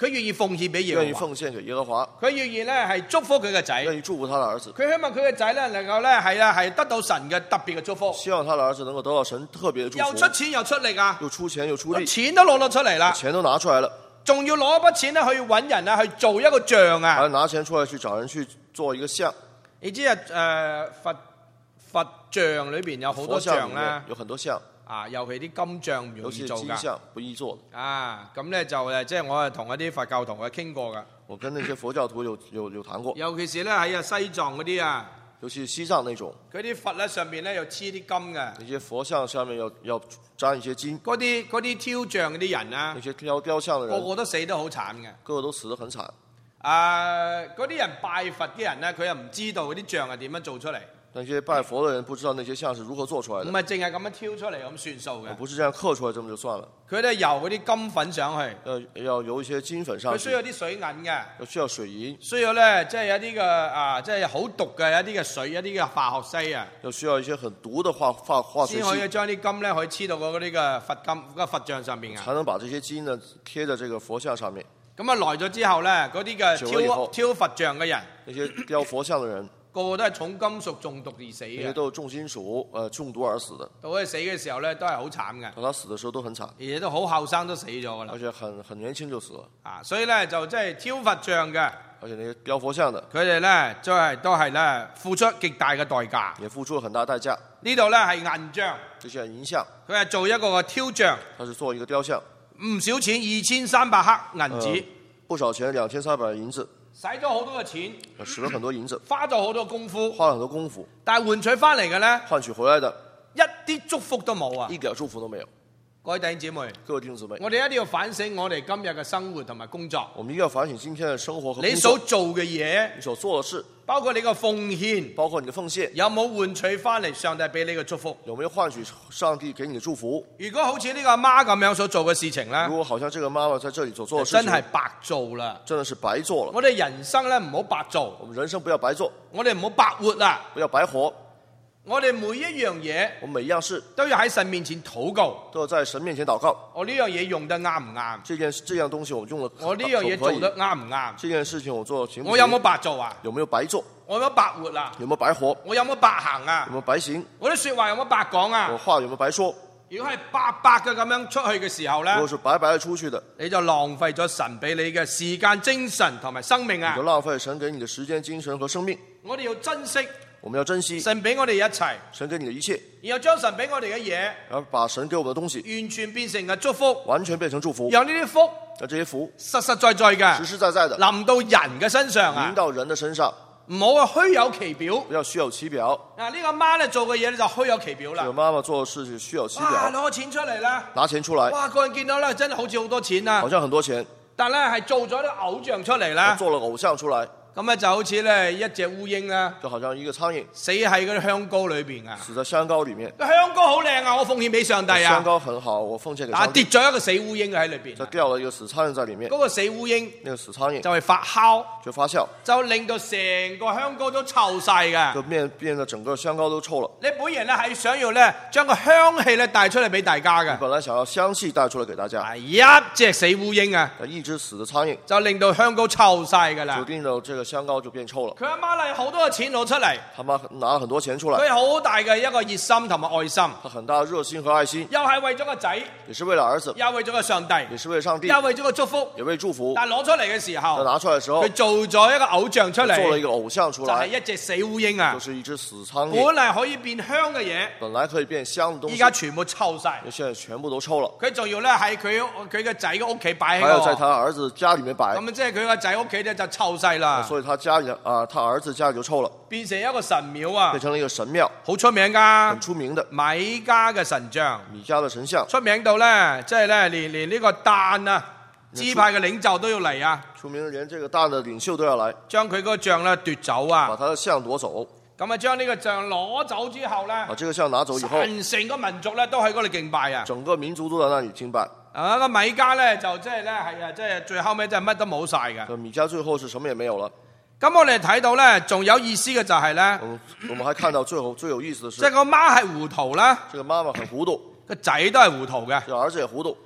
佢願意奉獻俾耶和華， 願意奉獻給耶和華， 佢願意咧係祝福佢嘅仔， 願意祝福他的兒子， 佢希望佢嘅仔咧能夠咧係啊係得到神嘅特別嘅祝福， 希望他的兒子能夠得到神特別的祝又福， 出錢又出力啊， 又出錢又出力， 錢都攞咗出嚟啦， 錢都拿出來了， 仲要攞一筆錢咧去揾人啊去做一個像啊， 還拿錢出來去找人去做一個像。 你知啊誒佛佛像裏邊有好多佛像像咧裡面。有很多像， 啊，尤其啲金像唔容易尤其是做㗎。 金像不易做的。 啊，咁咧就誒，即係我係同一啲佛教同佢傾過㗎。 我跟那些佛教徒有有有談過， 尤其是咧喺啊西藏嗰啲啊， 尤其是西藏那種， 佢啲佛咧上邊咧又黐啲金嘅。 那些佛像上面要要沾一些金， 嗰啲嗰啲挑像嗰啲人啊那，些雕雕像的個人， 個都死得好慘嘅。 個個都死得很慘。 啊，嗰啲人拜佛嘅人咧，佢又唔知道嗰啲像係點樣做出嚟， 那些拜佛的人不知道那些像是如何做出來的， 唔係淨係咁樣挑出嚟咁算數嘅。 不是這樣刻出來這麼就算了， 佢咧油嗰啲金粉上去， 要要有一些金粉上去佢需，要啲水銀嘅， 要需要水銀， 需要咧即係有啲嘅啊，即係好毒嘅一啲嘅水，一啲嘅化學劑啊。 要需要一些很毒的化化化學先可以劑， 將啲金咧可以黐到嗰啲嘅佛金嗰個佛像上邊啊。 才能把這些金呢貼在這個佛像上面。 咁啊來咗之後咧，嗰啲嘅挑久了以後挑佛像嘅人， 那些雕佛像的人， 個個都係重金屬中毒而死那些嘅。 都是重金屬呃中毒而死的， 到佢死嘅時候咧，都係好慘嘅， 到他死的時候都很慘， 而且都好後生都死咗噶啦而。且很很年輕就死了。 啊，所以咧就即係挑佛像嘅， 而且那些雕佛像的佢哋咧即係都係咧付出極大嘅代價。 也付出了很大代價。 呢度咧係銀像， 這些銀像， 佢係做一個嘅挑像， 他是做一個雕像， 唔少錢，二千三百克銀紙， 不少錢，兩千三百銀子， 使咗好多嘅錢， 使了很多銀子， 花咗好多功夫， 花了很多功夫， 但係換取翻嚟嘅咧， 換取回來的一啲祝福都冇啊！ 一點祝福都沒有。 各位弟兄姊妹， 各位弟兄姊妹， 我哋一定要反省我哋今日嘅生活同埋工作。 我們一定要反省今天的生活和你工作， 所做嘅嘢， 你所做的事， 包括你嘅奉獻， 包括你的奉獻， 有冇換取翻嚟上帝俾你嘅祝福？ 有沒有換取上帝給你的祝福？ 如果好似呢個阿媽咁樣所做嘅事情咧如，果好像這個媽媽在這裡所做的事真情， 係白做啦！ 真的是白做了。 我哋人生咧唔好白做， 我們人生不要白做， 我哋唔好白活啦。 不要白活。 我哋每一樣嘢我們每一樣事都要喺神面前禱告。 都要在神面前禱告。 我呢樣嘢用得啱唔啱？ 這件這樣東西我用了， 我呢樣嘢可不可以做得啱唔啱？ 這件事情我做得行不行？ 我有冇白做啊？ 有沒有白做？ 我有冇白活啊？ 有沒有白活？ 我有冇白行啊有沒？有白行？ 我啲說話有冇白講我啊？ 話有沒有白說？ 如果係白白嘅咁樣出去嘅時候咧如，果是白白的出去的， 你就浪費咗神俾你嘅時間、精神同埋生命啊你就！浪費神給你的時間、精神和生命。 我哋要珍惜我們要珍惜神俾我哋一切， 神給你的一切， 然後將神俾我哋嘅嘢然後把神給我們的東西完全變成嘅祝福， 完全變成祝福， 讓呢啲福讓這些福實實在在嘅實實在在的臨到人嘅身上啊臨！到人的身上， 唔好啊虛有其表。 不要虛有其表。 啊，呢個媽咧做嘅嘢咧就虛有其表啦這個。媽媽做的事是虛有其哇， 表， 攞錢出嚟啦！ 拿錢出來， 哇，個人見到咧真係好似好多錢啊好！像很多錢， 但咧係做咗啲偶像出嚟啦。 做了偶像出來， 咁咧就好似咧一隻烏蠅啦， 就好像一個蒼蠅死喺嗰啲香膏裏邊啊！ 死在香膏裡面。 個香膏好靚啊，我奉獻俾上帝香啊！ 膏很好，我奉獻給啊， 上帝。 跌咗一個死烏蠅喺裏邊就，掉了一個死蒼蠅在裡面， 嗰個死烏蠅那個死蒼蠅就係發酵， 就發酵， 就令到成個香膏都臭晒㗎。 就變變得整個香膏都臭了。 你本人咧係想要咧將個香氣咧帶出嚟俾大家嘅， 本來想要香氣帶出來給大家， 係一隻死烏蠅啊， 一隻死的蒼蠅就令到香膏臭晒㗎啦就。令到這個香膏就變臭了。 佢阿媽咧好多嘅錢攞出嚟， 他媽拿了很多錢出來， 佢好大嘅一個熱心同埋愛心， 他很大的熱心和愛心， 又係為咗個仔， 也是為了兒子， 又為咗個上帝， 也是為了上帝， 又為咗個祝福。 也為祝福。 但係攞出嚟嘅時他候， 拿出來的時候佢，做咗一個偶像出做了嚟一，個偶像出就係來， 一隻死烏蠅啊就！是一隻死蒼本蠅， 嚟可以變香嘅嘢， 本來可以變香的東西， 依家全部臭晒。 現在全部都臭了。 佢仲要咧喺佢佢個仔嘅屋企擺喺還有在他個， 兒子家裡面擺， 咁即係佢個仔屋企咧就臭晒啦， 所以他家裡啊，他兒子家裡就臭了， 變成一個神廟啊變，成了一個神廟， 好出名噶很，出名的米迦嘅神像。 米迦的神像， 出名到咧，即係咧，連連呢個但啊支派嘅領袖都要嚟啊， 出名連這個大的領袖都要來， 將佢嗰個像咧奪走把啊！ 他的像奪走， 咁啊，將呢個像攞走之後咧， 把這個像拿走以後， 神成個民族咧都喺嗰度敬拜啊！ 整個民族都在那裡敬拜。 啊，個米迦咧就即係咧係啊，即係最後尾真係乜都冇晒嘅。 這米迦最後是什麼也沒有了。 咁我哋睇到咧，仲有意思嘅就係咧我，們我們還看到最後最有意思的是， 即係個媽係糊塗啦， 這個媽媽很糊塗， 個仔都係糊塗嘅。 這個兒子也糊塗。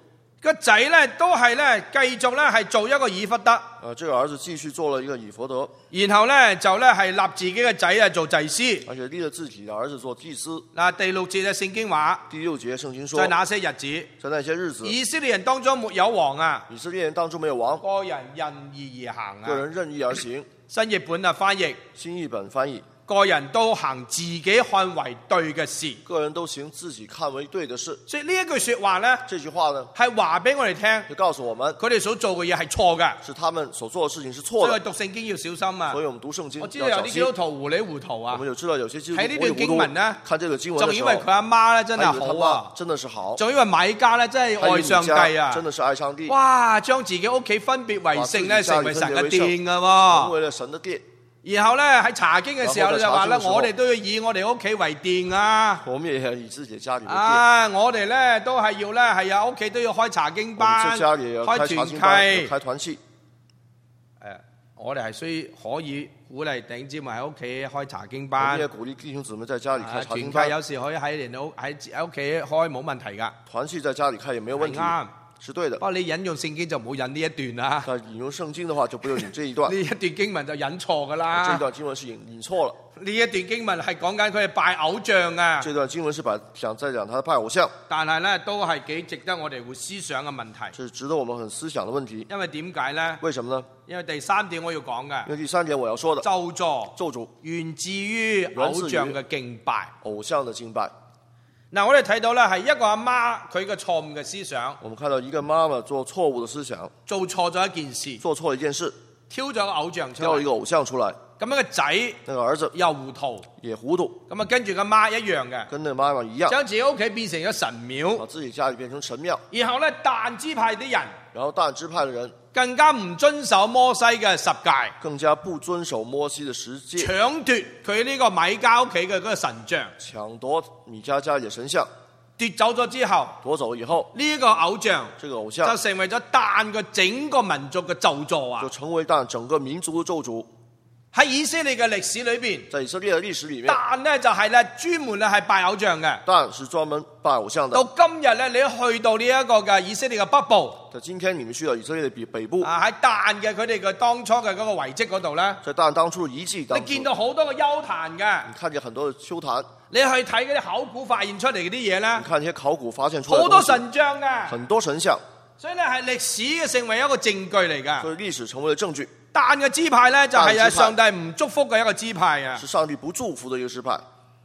個仔咧都係咧繼續咧係做一個以弗得， 呃，这个儿子继续做了一个以弗得， 然後咧就咧係立自己嘅仔啊做祭司。 而且立了自己的兒子做祭司。 嗱，第六節嘅聖經話， 第六節聖經說， 在那些日子， 在那些日子， 以色列人當中沒有王啊， 以色列人當中沒有王， 個人任意而行啊。 個人任意而行。 新譯本啊翻譯， 新譯本翻譯， 個人都行自己看為對嘅事， 個人都行自己看為對的事。 所以呢一句說話呢， 這句話呢， 係話俾我哋聽， 就告訴我們， 佢哋所做嘅嘢係錯嘅， 是他們所做的事情是錯所以的。 讀聖經要小心啊。 所以我們讀聖經我知道有啲基要小心。 督徒糊里糊塗啊， 我們就知道有些基督徒喺呢段經文呢， 看這個經文的時候， 仲以為佢阿媽咧真係還以為他好啊媽，真的是好， 仲以為米迦咧真係愛上帝啊， 真的是愛上帝。 哇！將自己屋企分別為聖咧，成為神嘅殿㗎成喎。 為了神的殿。 然後咧喺查經嘅時候然後就話咧， 在查經嘅時候我哋都要以我哋屋企為殿啊！ 我們也要以自己的家裡為殿。 啊！我哋咧都係要咧係有屋企都要開查經班、 我們家裡也要開查經開班、 團契。 開團契。 誒，我哋係需可以鼓勵弟兄姊妹喺屋企開查經我班們。也鼓勵弟兄姊妹在家裡開啊查經班。 團契有時可以喺人哋屋喺喺屋企開冇問題㗎， 團契在家裡開也沒有問題， 係啱。 是對的不。過你引用聖經就唔好引呢一段啦， 但引用聖經的話，就不用引這一段。 呢一段經文就引錯㗎這啦一。段經文是引引錯了。 呢一段經文係講緊佢哋拜偶像啊， 這段經文是把想在講他拜偶像， 但係咧都係幾值得我哋會思想嘅問題。 這是值得我們很思想的問題。 因為點解咧？ 為什麼呢？ 因為第三點我要講嘅因為第三點我要說的， 咒詛咒詛源自於偶像嘅敬拜。 偶像的敬拜。 嗱，我哋睇到咧係一個阿媽佢嘅錯誤嘅思想， 我們看到一個媽媽做錯誤的思想， 做錯咗一件事， 做錯一件事， 挑咗個偶像出嚟， 挑一個偶像出來， 咁樣個仔那個兒子又糊塗， 也糊塗， 咁啊跟住個媽一樣嘅， 跟那個媽媽一樣， 將自己屋企變成咗神廟， 把自己家裡變成神廟， 然後咧但支派啲人然後但支派的人更加唔遵守摩西嘅十誡， 更加不遵守摩西的十誡， 搶奪佢呢個米迦屋企嘅嗰個神像， 搶奪米迦家裡的神像， 奪走咗之後， 奪走以後， 呢、這個偶像這個偶像就成為咗但嘅整個民族嘅咒詛啊就！成為但整個民族的咒詛。 喺以色列嘅歷史裏邊， 在以色列的歷史裡面， 但咧就係咧專門咧係拜偶像嘅。 但是專門拜偶像的。 到今日咧，你去到呢一個嘅以色列嘅北部， 在今天你們去到以色列的北北部， 啊喺但嘅佢哋嘅當初嘅嗰個遺跡嗰度咧， 在但當初的遺跡當你中， 見到好多嘅丘壇嘅， 你看見很多的丘壇， 你去睇嗰啲考古發現出嚟嗰啲嘢咧你，看一些考古發現出來好多的東西， 神像嘅， 很多神像， 所以咧係歷史嘅成為一個證據嚟㗎。 所以歷史成為了證據， 但嘅支派咧就係但支派上帝唔祝福嘅一個支派啊！ 是上帝不祝福的一個支派。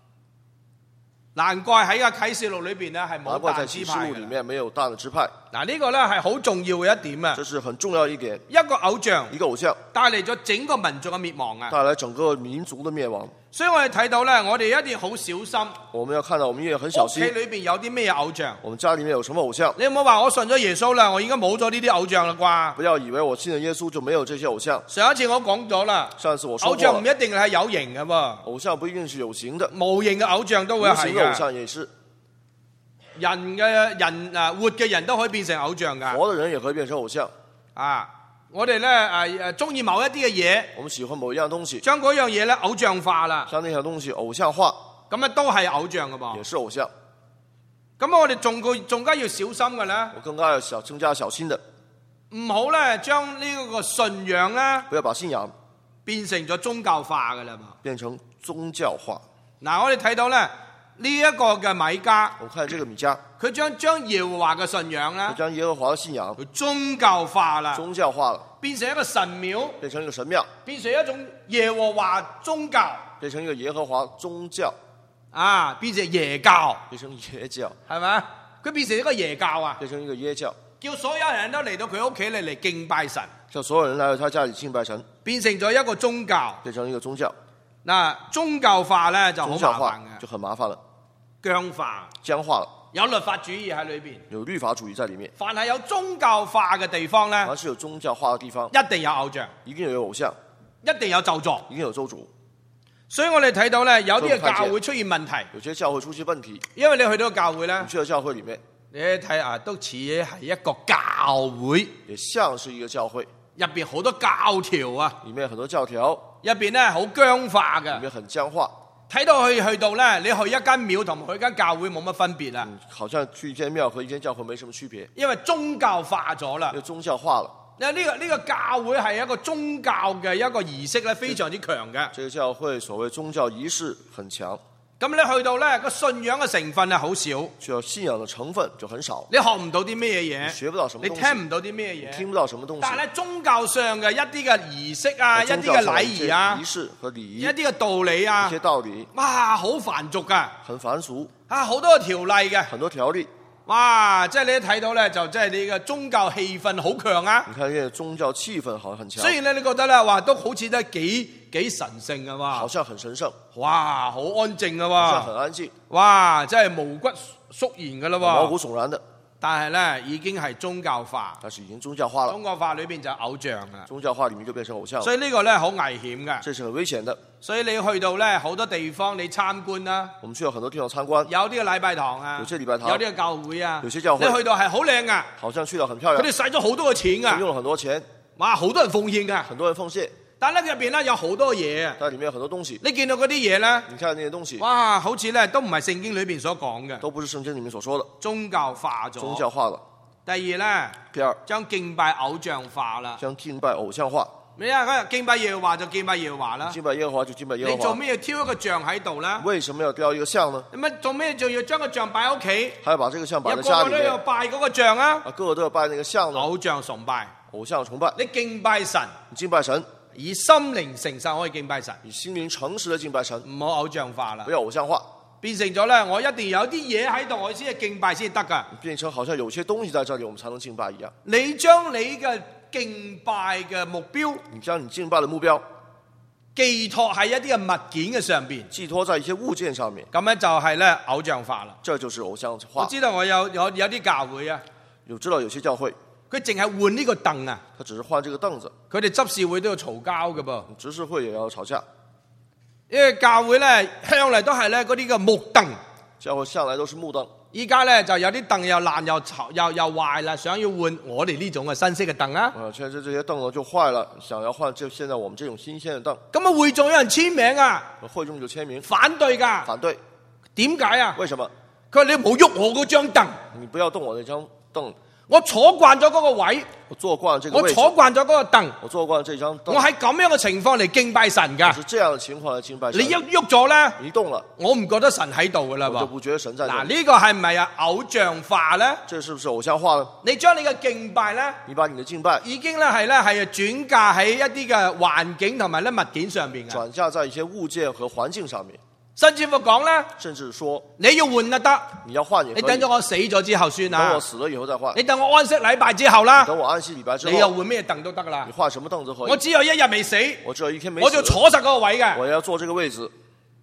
難怪喺個啟示錄裏邊咧係冇難怪在但支派啟示錄裡嘅。 面沒有但的支派， 嗱呢個咧係好重要嘅一點啊！ 這是很重要一點。 一個偶像一個偶像帶嚟咗整個民族嘅滅亡啊！ 帶來整個民族的滅亡， 所以我哋睇到咧，我哋一定要好小心。 我們要看到，我們也很小心。 屋企裏邊有啲咩偶像？ 我們家裡面有什麼偶像？ 你唔好話我信咗耶穌啦，我應該冇咗呢啲偶像啦啩？ 不要以為我信了耶穌就沒有這些偶像。 上一次我講咗啦， 上次我說偶像唔過了， 一定係有形嘅喎， 偶像不一定是有形的， 無形嘅偶像都會係無形的偶嘅。 像也是。 人嘅人啊，活嘅人都可以變成偶像㗎。 活的人也可以變成偶像。 啊，我哋咧誒誒中意某一啲嘅嘢， 我們喜歡某一樣東西， 將嗰樣嘢咧偶像化啦， 將那樣東西偶像化， 咁啊都係偶像㗎噃也。是偶像。 咁我哋仲個仲加要小心嘅咧， 我更加要小，更加小心的， 唔好咧將呢個信仰咧不要把信仰變成咗宗教化㗎啦嘛。 變成宗教化。 嗱，我哋睇到咧呢一個嘅米迦， 我看這個米迦， 佢將將耶和華嘅信仰咧他，將耶和華的信仰佢宗教化啦， 宗教化了， 變成一個神廟， 變成一個神廟， 變成一種耶和華宗教變成一個耶和華宗教， 啊，變成耶教， 變成耶教， 係咪？佢變成一個耶教啊， 變成一個耶教， 叫所有人都嚟到佢屋企嚟嚟敬拜神， 叫所有人來到他家裡敬拜神， 變成咗一個宗教。 變成一個宗教。 嗱，宗教化咧就好宗教化麻煩嘅， 就很麻煩了， 僵化， 僵化了， 有律法主義喺裏邊。 有律法主義在裡面。 凡係有宗教化嘅地方咧， 凡是有宗教化的地方， 一定有偶像， 一定有偶像， 一定有咒詛。 一定有咒詛。 所以我哋睇到咧，有啲嘅所以我看見教會出現問題， 有些教會出現問題， 因為你去到個教會咧你，去到教會裡面， 你睇啊，都似係一個教會， 也像是一個教會， 入邊好多教條啊， 裡面很多教條， 入邊咧好僵化嘅， 裡面很僵化， 睇到去去到咧，你去一間廟同去一間教會冇乜分別啦， 嗯，好像去一間廟和一間教會沒什麼區別， 因為宗教化咗啦因。為宗教化了。 因為呢個呢個教會係一個宗教嘅一個儀式咧，非常之強嘅。 這個教會所謂宗教儀式很強， 咁你去到咧個信仰嘅成分係好少， 需要信仰的成分就很少， 你學唔到啲咩嘢， 你學不到什麼你東西， 聽唔到啲咩嘢， 你聽不到什麼東西。 但係咧宗教上嘅一啲嘅儀式啊，一宗啲嘅禮教上一些儀啊儀，式和禮一儀， 啲嘅道理啊一些，道理哇，好繁俗噶， 很繁俗， 啊，好多條例嘅， 很多條例。 哇，即係你一睇到咧，就即係你嘅宗教氣氛好強啊。 你看，這個宗教氣氛好像很強， 雖然咧，你覺得咧話都好似都幾幾神聖啊嘛， 好像很神聖， 哇，好安靜好像啊喎， 很安靜， 哇，真係毛骨悚然噶啦毛喎。 骨悚然的， 但係咧已經係宗教化， 但是已經宗教化了。 宗教化裏邊就偶像啦， 宗教化裡面就變成偶像了， 所以呢個咧好危險嘅。 這是很危險的。 所以你去到咧好多地方你參觀啦， 我們去了很多地方參觀， 有啲嘅禮拜堂啊， 有些禮拜堂有啲嘅教會啊， 有些教會你去到係好靚噶， 好像去了很漂亮佢哋，使咗好多嘅錢噶， 用了很多錢， 哇，好多人奉獻噶， 很多人奉獻， 但係咧入邊咧有好多嘢啊， 但裡面有很多東西。 你見到嗰啲嘢咧， 你看那些東西， 哇，好似咧都唔係聖經裏邊所講嘅， 都不是聖經裡面所說的， 宗教化咗。 宗教化了。 第二咧， 第二， 將敬拜偶像化啦。 將敬拜偶像化， 你啊，嗰日敬拜耶和華就敬拜耶和華啦。 敬拜耶和華就敬拜耶你做和華。 咩要挑一個像喺度咧？ 為什麼要雕一個像呢？ 咁乜做咩仲要將個像擺喺屋企？ 還要把這個像擺有在家裡個個都要面， 拜嗰個像啊！ 啊，個個都要拜那個像呢？ 偶像崇拜， 偶像崇拜， 你敬拜神， 你敬拜神， 以心靈誠實可以敬拜神， 以心靈誠實的敬拜神， 唔好偶像化啦不。要偶像化， 變成咗咧，我一定要有啲嘢喺度，我先係敬拜先得噶。 變成好像有些東西在這裡，我們才能敬拜一樣。 你將你嘅敬拜嘅目標你將你敬拜的目標寄託喺一啲嘅物件嘅上邊， 寄託在一些物件上面， 咁咧就係咧偶像化啦。 這就是偶像我化。 知道我有有有啲教會啊， 有知道有些教會， 佢淨係換呢個凳啊， 他只是換這個凳子， 佢哋執事會都要嘈交嘅噃。 執事會也要吵架。 因為教會咧向嚟都係咧嗰啲嘅木凳， 教會向來都是木凳， 依家咧就有啲凳又爛又醜又又壞啦，想要換我哋呢種嘅新式嘅凳啊。 啊，現在這些凳子就壞了，想要換就現在我們這種新鮮的凳， 咁啊會眾有人簽名啊， 會眾就簽名反對㗎。 反對。 點解啊？ 為什麼？ 佢話你唔好喐我嗰張凳， 你不要動我那張凳， 我坐慣咗嗰個位， 我坐慣了這個我位置， 坐慣咗嗰個凳， 我坐慣了這張凳我，喺咁樣嘅情況嚟敬拜神㗎。 是這樣的情況來敬拜神。 你一喐咗咧， 你一動了， 我唔覺得神喺度㗎啦噃。 我就不覺得神在嗱， 這裡。 呢個係咪啊偶像化咧？ 這是不是偶像化呢？ 你將你嘅敬拜咧， 你把你的敬拜已經咧係咧係轉嫁喺一啲嘅環境同埋咧物件上邊嘅， 轉嫁在一些物件和環境上面， 甚至乎講咧， 甚至說你要換就得， 你要換也可以。 你等咗我死咗之後算啦等我，死了以後再換。 你等我安息禮拜之後啦， 等我安息禮拜之你又後， 換咩凳都得噶啦你。換什麼凳子可以？ 我只有一日未死， 我只有一天沒死， 我就坐實嗰個位嘅。 我要坐這個位置。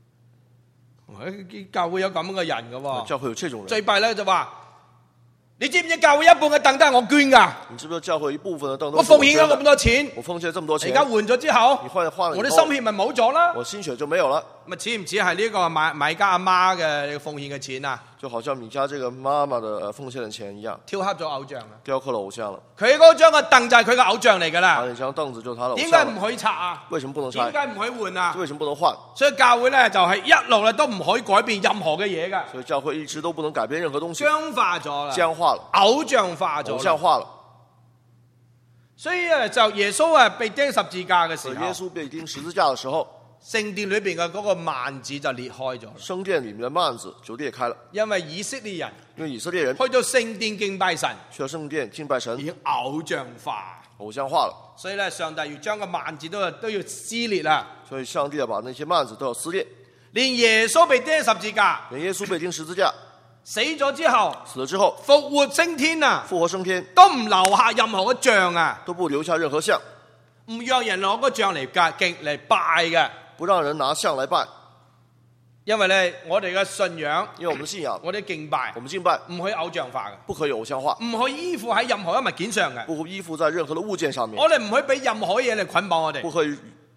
教會有咁嘅人嘅喎， 教會有這種人， 最弊咧就話，你知唔知教會一半嘅凳都係我捐噶？ 你知不知道教會一部分的凳都我是奉獻咗咁捐的？ 多錢， 我奉獻這麼多錢， 而家換咗之後你，換換了我啲以後， 心血咪冇咗啦。 我心血就沒有了， 咪似唔似係呢個買買家阿媽嘅奉獻嘅錢啊？ 就好像米家這個媽媽的呃奉獻的錢一樣， 雕刻咗偶像啊！ 雕刻了偶像了。 佢嗰張嘅凳就係佢嘅偶像嚟㗎啊， 啦。 那張凳子就是他的偶點像了。 解唔可以拆啊？ 為什麼不能拆？ 點解唔可以換啊？ 為什麼不能換？ 所以教會咧就係一路咧都唔可以改變任何嘅嘢㗎， 所以教會一直都不能改變任何東西， 僵化咗啦， 僵化了， 偶像化咗啦。 偶像化了。 所以啊，就耶穌啊被釘十字架嘅時候， 所以耶穌被釘十字架的時候， 聖殿裏邊嘅嗰個幔子就裂開咗啦， 聖殿裡面的幔子就裂開了， 因為以色列人因為以色列人去到聖殿敬拜神， 去了聖殿敬拜神已，經偶像化， 偶像化了。 所以咧上帝要將個幔子都要都要撕裂啦。 所以上帝要把那些幔子都要撕裂。 連耶穌被釘十字架， 連耶穌被釘十字架死咗之後死了之後， 復活升天啊， 復活升天， 都唔留下任何嘅像啊， 都不留下任何像， 唔讓人攞個像嚟敬嚟拜嘅。 不讓人拿像來拜。 因為咧，我哋嘅信仰， 因為我們的信仰， 我哋敬拜我們敬拜唔可以偶像化嘅， 不可以偶像化， 唔可以依附喺任何一物件上嘅。 不依附在任何的物件上面， 我哋唔可以俾任何嘢嚟捆綁我哋不。可以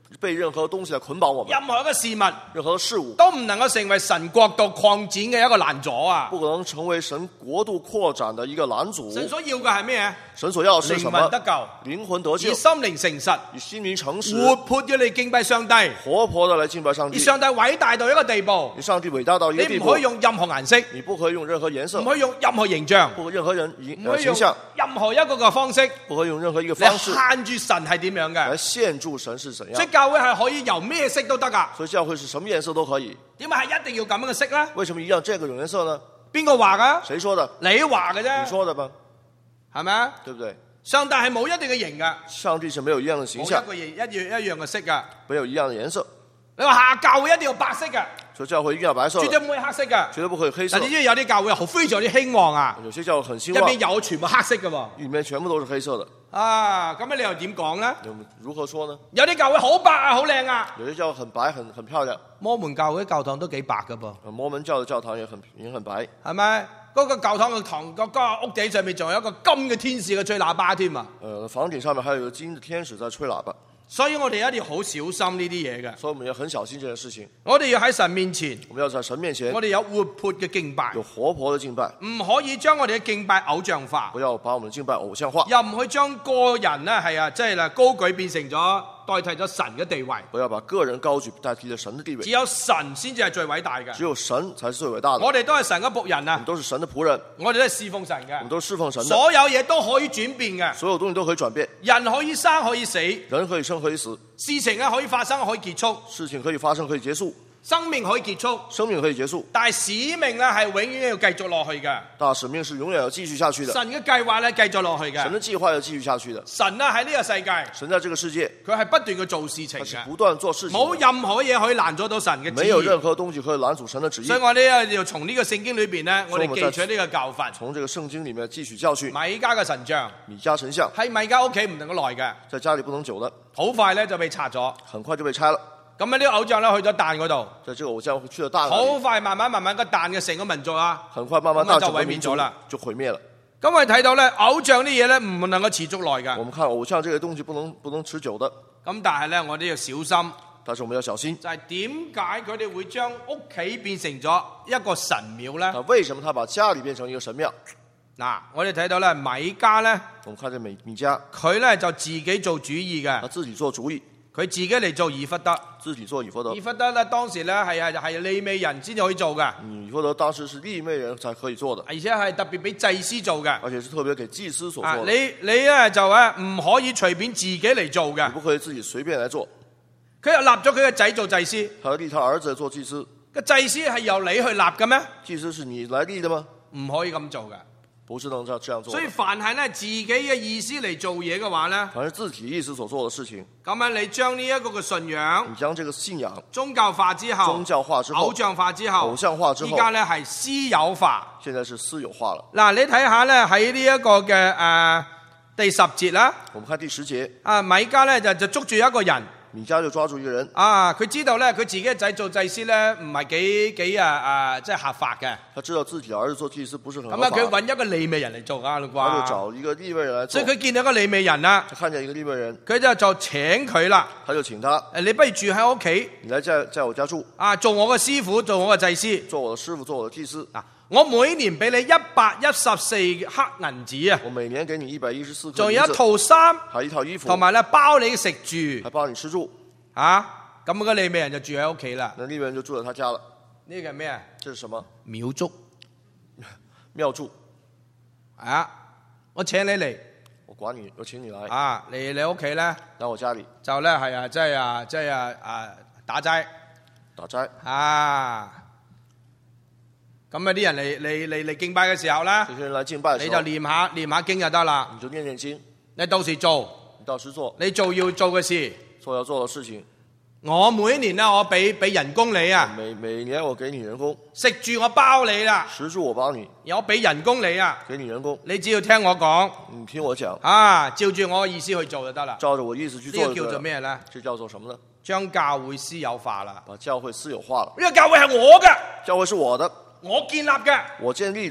被任何東西來捆綁我們， 任何一個事物任何事物都唔能夠成為神國度擴展嘅一個攔阻啊！ 不可能成為神國度擴展的一個攔阻。 神所要嘅係咩？ 神所要的是什麼？ 靈魂得救， 靈魂得救， 以心靈誠實， 以心靈誠實， 活潑嘅嚟敬拜上帝， 活潑的來敬拜上帝。 而上帝偉大到一個地步， 你上帝偉大到一個地步， 你唔可以用任何顏色， 你不可以用任何顏色， 唔可以用任何形象， 不可以任何人唔可以用形象， 任何一個嘅方式， 不可以用任何一個方式嚟限住神係點樣來嘅。 限住神是怎樣。 所以教會係可以由咩色都得噶。 所以教會是什麼顏色都可以。 點解係一定要咁樣嘅色咧？ 為什麼一定要這個顏色呢？ 邊個話噶？ 誰說的？ 你話嘅啫， 你說的吧， 係咪啊？ 對不對？ 上帝係冇一定嘅型噶， 上帝是沒有一樣的形象冇一，個型一樣一樣嘅色噶。 沒有一樣的顏色。 你話下教會一定要白色嘅， 所以教會一定要白色的， 絕對唔會黑色嘅。 絕對不可以黑色但。你知唔知有啲教會好非常之興旺啊？ 有些教會很興旺， 入邊有全部黑色嘅喎。 裏面全部都是黑色的。 啊，咁你又點講咧？ 我們如何說呢？ 有啲教會好白啊，好靚啊。 有些教會很白，很很漂亮。 摩門教會教堂都幾白嘅噃， 呃摩門教的教堂也很也很白。 係咪？嗰、個教堂嘅堂個個屋頂上面仲有一個金嘅天使嘅吹喇叭添啊！ 呃，房頂上面還有一個金的天使在吹喇叭， 所以我哋一定要好小心呢啲嘢嘅。 所以我們要很小心這件事情。 我哋要喺神面前， 我們要在神面前我哋有活潑嘅敬拜， 有活潑的敬拜， 唔可以將我哋嘅敬拜偶像化， 不要把我們的敬拜偶像化， 又唔去將個人咧係啊，即係啦高舉變成咗代替咗神嘅地位。 不要把個人高舉代替了神的地位只。有神先至係最偉大嘅。 只有神才是最偉大的。 我哋都係神嘅僕人啊我們，都是神的僕人， 我哋都係侍奉神嘅我們，都是侍奉神的。 所有嘢都可以轉變嘅。 所有東西都可以轉變， 人可以生可以死， 人可以生可以死， 事情咧可以發生可以結束， 事情可以發生可以結束， 生命可以結束， 生命可以結束， 但係使命咧係永遠要繼續落去嘅。 大使命是永遠要繼續下去的。 神嘅計劃咧繼續落去嘅。 神的計劃要繼續下去的。 神咧喺呢個世界， 神在這個世界， 佢係不斷去做事情嘅， 他是不斷做事情的， 冇任何嘢可以攔阻到神嘅旨沒有任意。 何東西可以攔阻神的旨意所以。我哋要從呢個聖經裏邊咧，我哋所以我們在記取呢個教訓。 從這個聖經裡面汲取教訓。 米迦嘅神像米迦神像喺米迦屋企唔能夠耐嘅， 在家裡不能久的， 好快咧就被拆咗。 很快就被拆了。 咁啊，呢個偶像咧去咗但嗰度， 在這個偶像去了大那好裡， 快慢慢慢慢個但嘅成個民族啊， 很快慢慢大咁就毀滅整個民族咗啦。 就毀滅了。 咁我哋睇到咧，偶像啲嘢咧唔能夠持續耐㗎。 我們看偶像這個東西不能不能持久的， 咁但係咧，我哋要小心， 但是我們要小心。 就係點解佢哋會將屋企變成咗一個神廟咧？ 那為什麼他把家裡變成一個神廟？ 嗱，我哋睇到咧，米迦咧， 我們看這米米迦， 佢咧就自己做主意嘅他，自己做主意， 佢自己嚟做以弗得。 自己做以弗得以。弗得咧當時咧係係係利未人先至可以做嘅， 嗯，以弗得當時是利未人才可以做的， 而且係特別俾祭司做嘅。 而且是特別給祭司所啊， 做的。 你你咧就咧唔可以隨便自己嚟做嘅你。不可以自己隨便來做。 佢又立咗佢嘅仔做祭司， 他立他兒子做祭司， 個祭司係由你去立嘅咩？ 祭司是你來立的嗎？ 唔可以咁做嘅。 不是能這樣這樣做的。 所以凡係咧自己嘅意思嚟做嘢嘅話咧， 凡是自己意思所做的事情， 咁樣你將呢一個嘅信仰你將這個信仰宗教化之後， 宗教化之後偶像化之後， 偶像化之後依家咧係私有化。 現在是私有化了。 嗱，你睇下咧喺呢一個嘅誒、呃、第十節啦， 我們看第十節， 啊米迦咧就就捉住一個人。 米迦就抓住一個人， 啊！佢知道咧，佢自己嘅仔做祭司咧，唔係幾幾啊啊，即係合法嘅。 他知道自己的兒子做祭司不是很合咁啊， 法， 佢揾一個利未人嚟做啊， 他就啩。 找一個利未人來做所以。佢見到一個利未人啦， 他看見一個利未人， 佢就就請佢啦。 他就請他， 誒，你不如住喺我屋企你來在在我家住， 啊，做我嘅師傅，做我嘅祭司。 做我的師傅，做我的祭司。 嗱，我每年俾你一百一十四克銀子啊， 我每年給你一百一十四克仲有一銀子， 套衫， 還有一套衣服， 同埋咧包你食住還幫你吃住。 啊。咁嗰個利未人就住喺屋企啦。 那利未人就住在他家了。 呢個係咩啊？ 這是什麼？ 廟祝廟祝。 啊！我請你嚟我管你，我請你來。 啊，嚟你屋企咧。 來我家裡就咧係啊，即係啊，即係啊啊打齋打齋。 啊！咁啊啲人嚟嚟嚟嚟敬拜嘅時候咧， 這些人來敬拜的你就時候， 念下念下經就得啦。 你就念念經， 你到時做， 你到時做， 你做要做嘅事。 做要做的事情。 我每一年咧，我俾俾人工你啊， 每每年我給你人工， 食住我包你啦， 食住我包你， 我俾人工你啊， 給你人工， 你只要聽我講你聽我講， 啊，照住我嘅意思去做就得啦。 照着我意思去做就對了。 呢個叫做咩咧？ 這叫做什麼呢？ 將教會私有化啦。 把教會私有化了。 呢個教會係我嘅， 教會是我的， 我建立嘅。 我建立的。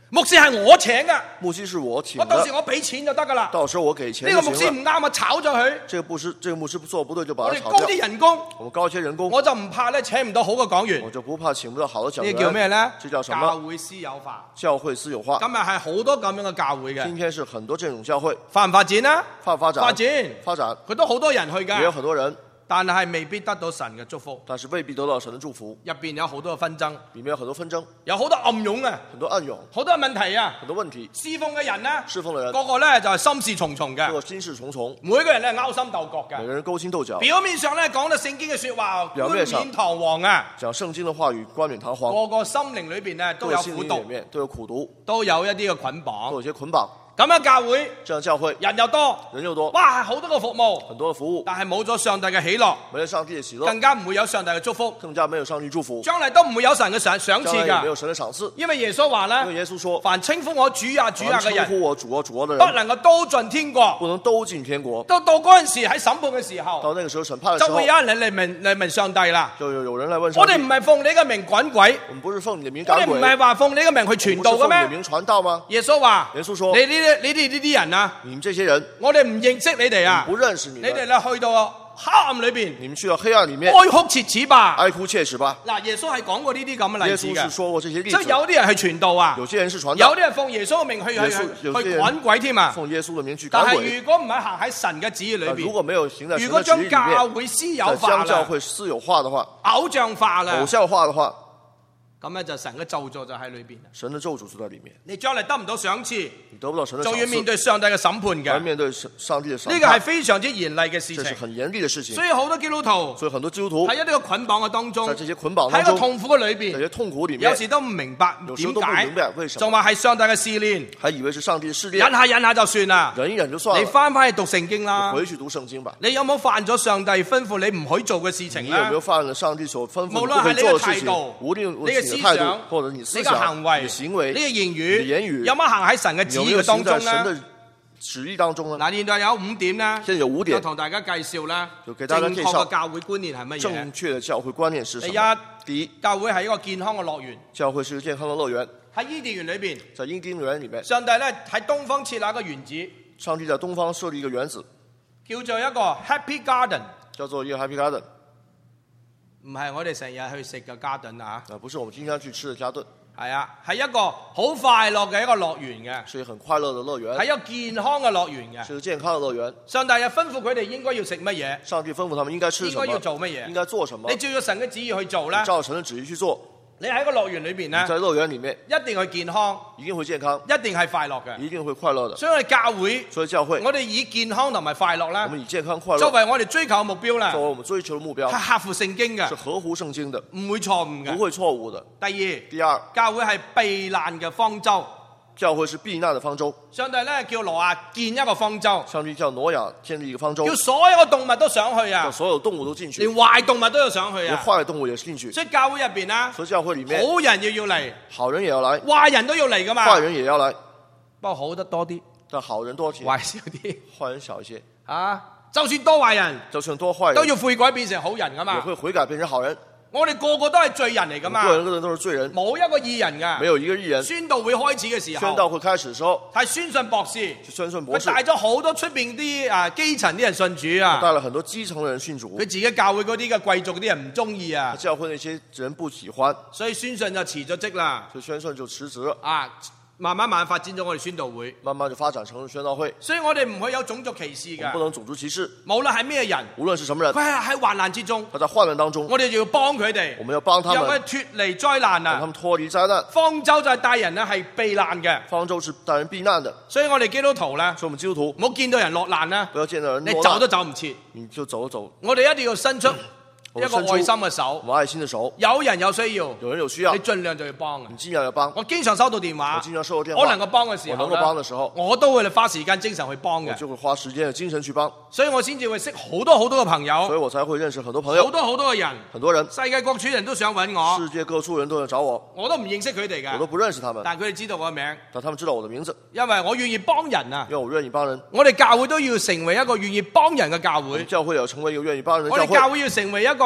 牧師係我請噶， 牧師是我請我到時的， 我俾錢就得噶啦。 到時候我給錢呢個牧師就行了。 唔啱啊，炒咗佢。 這個牧師，這個牧師做不對就把我哋高他炒掉。 啲人工， 我們高一些人工， 我就唔怕咧請唔到好嘅講員。 我就不怕請不到好的講員。 呢叫咩咧？ 這叫什教麼？ 會私有化。 教會私有化。 今日係好多咁樣嘅教會嘅， 今天是很多這種教會發唔發展啊？ 發唔發展？ 發展， 發展， 佢都好多人去也有㗎， 很多人， 但係未必得到神嘅祝福。 但是未必得到神的祝福。 入邊有好多嘅紛爭， 裡面有很多紛爭， 有好多暗湧啊， 很多暗湧， 好多問題啊。 很多問題。 侍奉嘅人呢， 侍奉的人， 個個咧就係心事重重嘅， 個個心事重重， 每個人咧勾心鬥角嘅。 每個人勾心鬥角。 表面上咧講到聖經嘅説話冠表面上冕堂皇啊， 講聖經的話語冠冕堂皇， 個個心靈裏邊咧都都有心有苦毒靈裡，面都有苦毒， 都有一啲嘅捆都綁。 有些捆綁。 咁樣教會這樣教會人又多， 人又多， 哇，好多個服務， 很多的服務， 但係冇咗上帝嘅喜樂， 沒有上帝的喜樂， 更加唔會有上帝嘅祝福， 更加沒有上帝祝福， 將來都唔會有神嘅賞賞賜將來也沒有㗎。 神的賞賜。 因為耶穌話因為咧， 耶穌說， 凡稱呼我主啊主啊凡稱嘅人， 呼我主啊主啊的不人， 能夠都進天國。 不能都進天國。 到到嗰陣時喺審判嘅時候， 到那個時候審判的時候就會，有人嚟問嚟問上帝啦。 就有有人來問上帝我哋唔係奉你嘅名滾鬼， 我們不是奉你的名我哋唔趕鬼， 係話奉你嘅名去傳道嘅咩？ 我們不是奉你的名傳道嗎？ 耶穌話： 耶穌說你呢啲你哋呢啲人啊， 你們這些人我哋唔認識你哋啊， 不認識你你哋們， 咧去到黑暗裏邊， 你們去到黑暗裡面哀哭切齒吧。 哀哭切齒吧。 嗱，耶穌係講過呢啲咁嘅例子嘅耶穌是，說過這些例即係子， 有啲人去傳道啊， 有些人是傳有道， 啲人奉耶穌嘅名去去耶穌去有些人去趕鬼添啊。 奉耶穌的名去但係趕鬼。 如果唔係行喺神嘅旨意裏邊， 那如果沒有行在如果神的旨意將教裡面， 會私有再化啦， 將教會私有化的話， 偶像化啦偶，像化的話， 咁咧就神嘅咒詛就喺裏邊啦。 神的咒詛就在裡面， 你將來得唔到賞賜， 你得不到神的賞就要面賜， 對上帝嘅審判要嘅。 面對上上帝的審呢個係判， 非常之嚴厲嘅事情， 這是很嚴厲的事情所。以好多基督徒所以很多基督徒喺一啲嘅捆綁嘅當中， 在這些捆綁喺當中， 個痛苦嘅裏在這邊， 些痛苦裡有面， 時都唔明白點有時都不明白為解， 什麼仲話係上帝嘅試煉， 還以為是上帝的試忍煉， 下忍下就算啦。 忍一忍就算了， 你翻返去讀聖經啦你，回去讀聖經吧。 你有冇犯咗上帝吩咐你唔許做嘅事情你有沒有咧？ 犯了上帝所吩咐無你不可以論係你嘅做的事情態度？ 無論你嘅思是你的態度想， 或者你思你嘅想、 行為、 你的行為、 你嘅言你的語， 言語有冇行喺神嘅旨有沒有意嘅當行在中咧？ 神的旨意當中呢？ 嗱，現在有五點咧， 現在有五點就同大家介紹啦。 就給大家正介紹確嘅教會觀念係乜正嘢？ 確的教會觀念是什第麼？ 一， 第一， 教會係一個健康嘅樂園。 教會是個健康的樂園， 喺伊甸園裏邊， 在伊甸園裡面， 上帝咧喺東方設立一個園子， 上帝在東方設立一個園子， 叫做一個 Happy Garden， 叫做一個 Happy Garden， 唔係我哋成日去食嘅 garden 啊， 啊，不是我們經常去吃的加頓， 係啊，係一個好快樂嘅一個樂園嘅， 是一個很快樂的樂園， 係一個健康嘅樂園嘅。 是個健康的樂園。 上帝又吩咐佢哋應該要食乜嘢， 上帝吩咐他們應該吃什麼， 應該要做乜嘢應該做什麼你，照咗神嘅旨意去做咧， 照神的旨意去做。 你喺個樂園裏邊你在咧， 樂園裡面一定去健康， 一定會健康， 一定係快樂嘅。 一定會快樂的。 所以我哋教會， 所以教會， 我哋以健康同埋快樂我啦， 們以健康快樂作為我哋追求嘅目標啦， 作為我們追求的目標， 係合乎聖經嘅是，合乎聖經的， 唔會錯誤嘅。 不會錯誤的。 第二， 第二， 教會係避難嘅方舟。 教會是避難的方舟。 上帝咧叫挪亞建一個方舟， 上帝叫挪亞建立一個方舟， 叫所有嘅動物都上去啊叫，所有動物都進去， 連壞動物都要上去連啊。 壞動物也是進去。 所以教會入邊啦， 所以教會裡面， 好人要要嚟， 好人也要來， 壞人都要嚟噶嘛。 壞人也要來， 不過好得多啲， 但好人多些， 壞少啲壞人少一些。 啊。就算多壞人， 就算多壞人， 都要悔改變成好人噶也嘛。 會悔改變成好人。 我哋個個都係罪人嚟噶嘛， 個人個人都是罪人， 冇一個義人噶。 沒有一個義人。 宣道會開始嘅時候， 宣道會開始的時候， 係宣信博士， 就宣信博士佢帶咗好多出邊啲啊基層啲人信主啊。 帶了很多基層的人信主佢，自己教會嗰啲嘅貴族嗰啲人唔中意啊， 教會那些人不喜歡， 所以宣信就辭咗職啦。 所以宣信就辭職， 啊，慢慢慢慢發展咗我哋宣道會， 慢慢就發展成了宣道會。 所以我哋唔會有種族歧視嘅， 我們不能種族歧視， 無論係咩人， 無論是什麼人， 佢係喺患難之中， 他在患難當中， 我哋就要幫佢哋， 我們要幫他讓佢們， 脱離災難啊！ 讓他們脫離災難。 方舟就係帶人咧係避難嘅， 方舟是帶人避難的， 所以我哋基督徒咧， 所以我們基督徒唔好見到人落難啦， 不要見到人你走落難都走唔切。 你就走走， 我哋一定要伸出一個我們伸出愛心嘅手我，們愛心的手， 有人有需要， 有人有需要你，盡量就要幫啊你！盡量要幫。 我經常收到電話我，經常收到電話， 我能夠幫嘅時候我能夠幫的時候， 我都會花時間精神去幫嘅， 我就會花時間和精神去幫， 所以我先至會識好多好多嘅朋友， 所以我才會認識很多朋友， 好多好多嘅人， 很多人， 世界各處人都想揾我， 世界各處人都來找我， 我都唔認識佢哋我都㗎， 不認識他們， 但係佢哋知道我嘅名， 但他們知道我的名字， 因為我願意幫人啊！ 因為我願意幫人。 我哋教會都要成為一個願意幫人嘅教會我們，教會也要成為一個願意幫人的我教會， 哋教會要成為一個